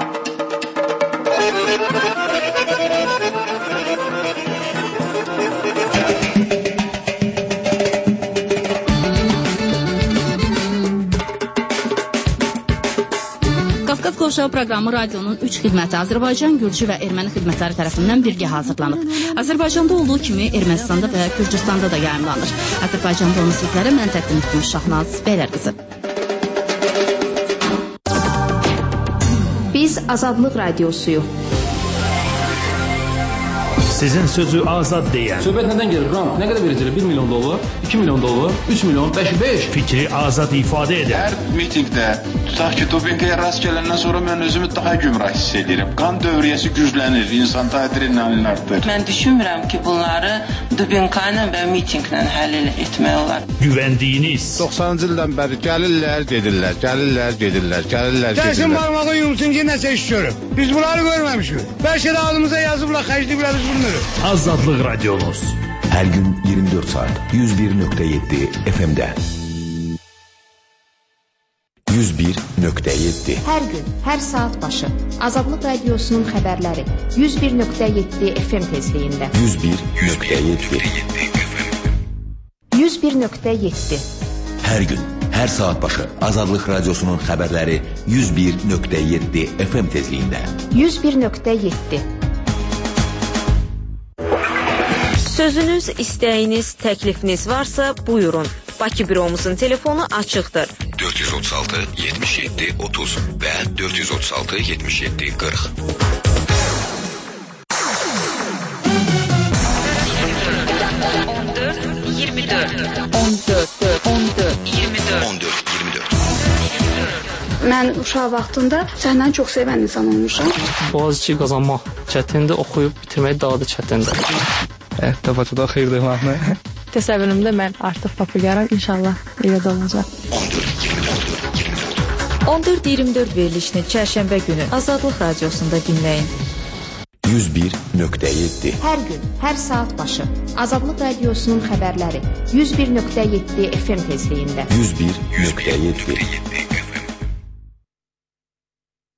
Speaker 9: Qafqaz Qovşağı proqramı radionun üç xidməti Azərbaycan, Gürcü və Erməni xidmətləri tərəfindən birgə hazırlanıb. Azərbaycanda olduğu kimi Ermənistanda və Gürcüstanda da yayımlanır. Azərbaycanda onu sizlərə mən təqdim etmiş Şahnaz Bəylər qızı.
Speaker 16: Biz Azadlıq Radiosuyuq.
Speaker 21: Sizin sözü azad deyən.
Speaker 7: Söhbət nədən gelir? Rant nə qədər verəcəklər? bir milyon dollar, iki milyon dollar, üç milyon, beş, beş.
Speaker 21: Fikri azad ifadə edən.
Speaker 8: Hər mitingdə tutaq ki, dopinqaya rast gələndən sonra mən özümü daha gümrah hiss edirəm. Qan dövriyyəsi güclənir, insan adrenalin artır.
Speaker 20: Mən düşünmürəm ki, bunları dopinqayla və mitinqlə həll etmək olar.
Speaker 21: Güvəndiyiniz.
Speaker 22: doxsanıncı ildən bəri gəlirlər, gedirlər, gəlirlər, gedirlər, gəlirlər, gedirlər.
Speaker 23: Gəlsin barmağı yumsun ki, nəsə iş görüb. Biz bunları görməmişik. Bəlkə də adımıza yazıblar, xərcliyiblər, biz bilmirik.
Speaker 21: Azadlıq Radionuz.
Speaker 12: Hər gün iyirmi dörd saat yüz bir nöqtə yeddi F M-də. yüz bir nöqtə yeddi.
Speaker 16: Hər gün, hər saat başı Azadlıq Radiosunun xəbərləri yüz bir nöqtə yeddi F M tezliyində.
Speaker 12: yüz bir nöqtə yeddi.
Speaker 16: yüz bir nöqtə yeddi.
Speaker 12: Hər gün, hər saat başı Azadlıq Radiosunun xəbərləri yüz bir nöqtə yeddi F M tezliyində.
Speaker 16: yüz bir nöqtə yeddi.
Speaker 1: Sözünüz, istəyiniz, təklifiniz varsa buyurun. Bakı büromuzun telefonu açıqdır.
Speaker 12: dörd yüz otuz altı yetmiş yeddi otuz və dörd yüz otuz altı yetmiş yeddi qırx.
Speaker 1: on dörd iyirmi dörd on dörd on dörd iyirmi dörd
Speaker 12: on dörd iyirmi dörd.
Speaker 24: Mən uşaq vaxtında səndən çox sevən insan olmuşam.
Speaker 27: Boğaziçi qazanmaq çətindir, oxuyub bitirmək daha da çətindir.
Speaker 28: Həyatda Bakıda xeyir demək.
Speaker 29: Təsəvvürümdə mən artıq populyarım, inşallah elə də olacaq.
Speaker 1: on dörd iyirmi dörd verilişini çərşənbə günü Azadlıq Radiosunda dinləyin.
Speaker 12: yüz bir nöqtə yeddi.
Speaker 16: Hər gün, hər saat başı Azadlıq Radiosunun xəbərləri yüz bir nöqtə yeddi F M tezliyində.
Speaker 12: yüz bir nöqtə yeddi.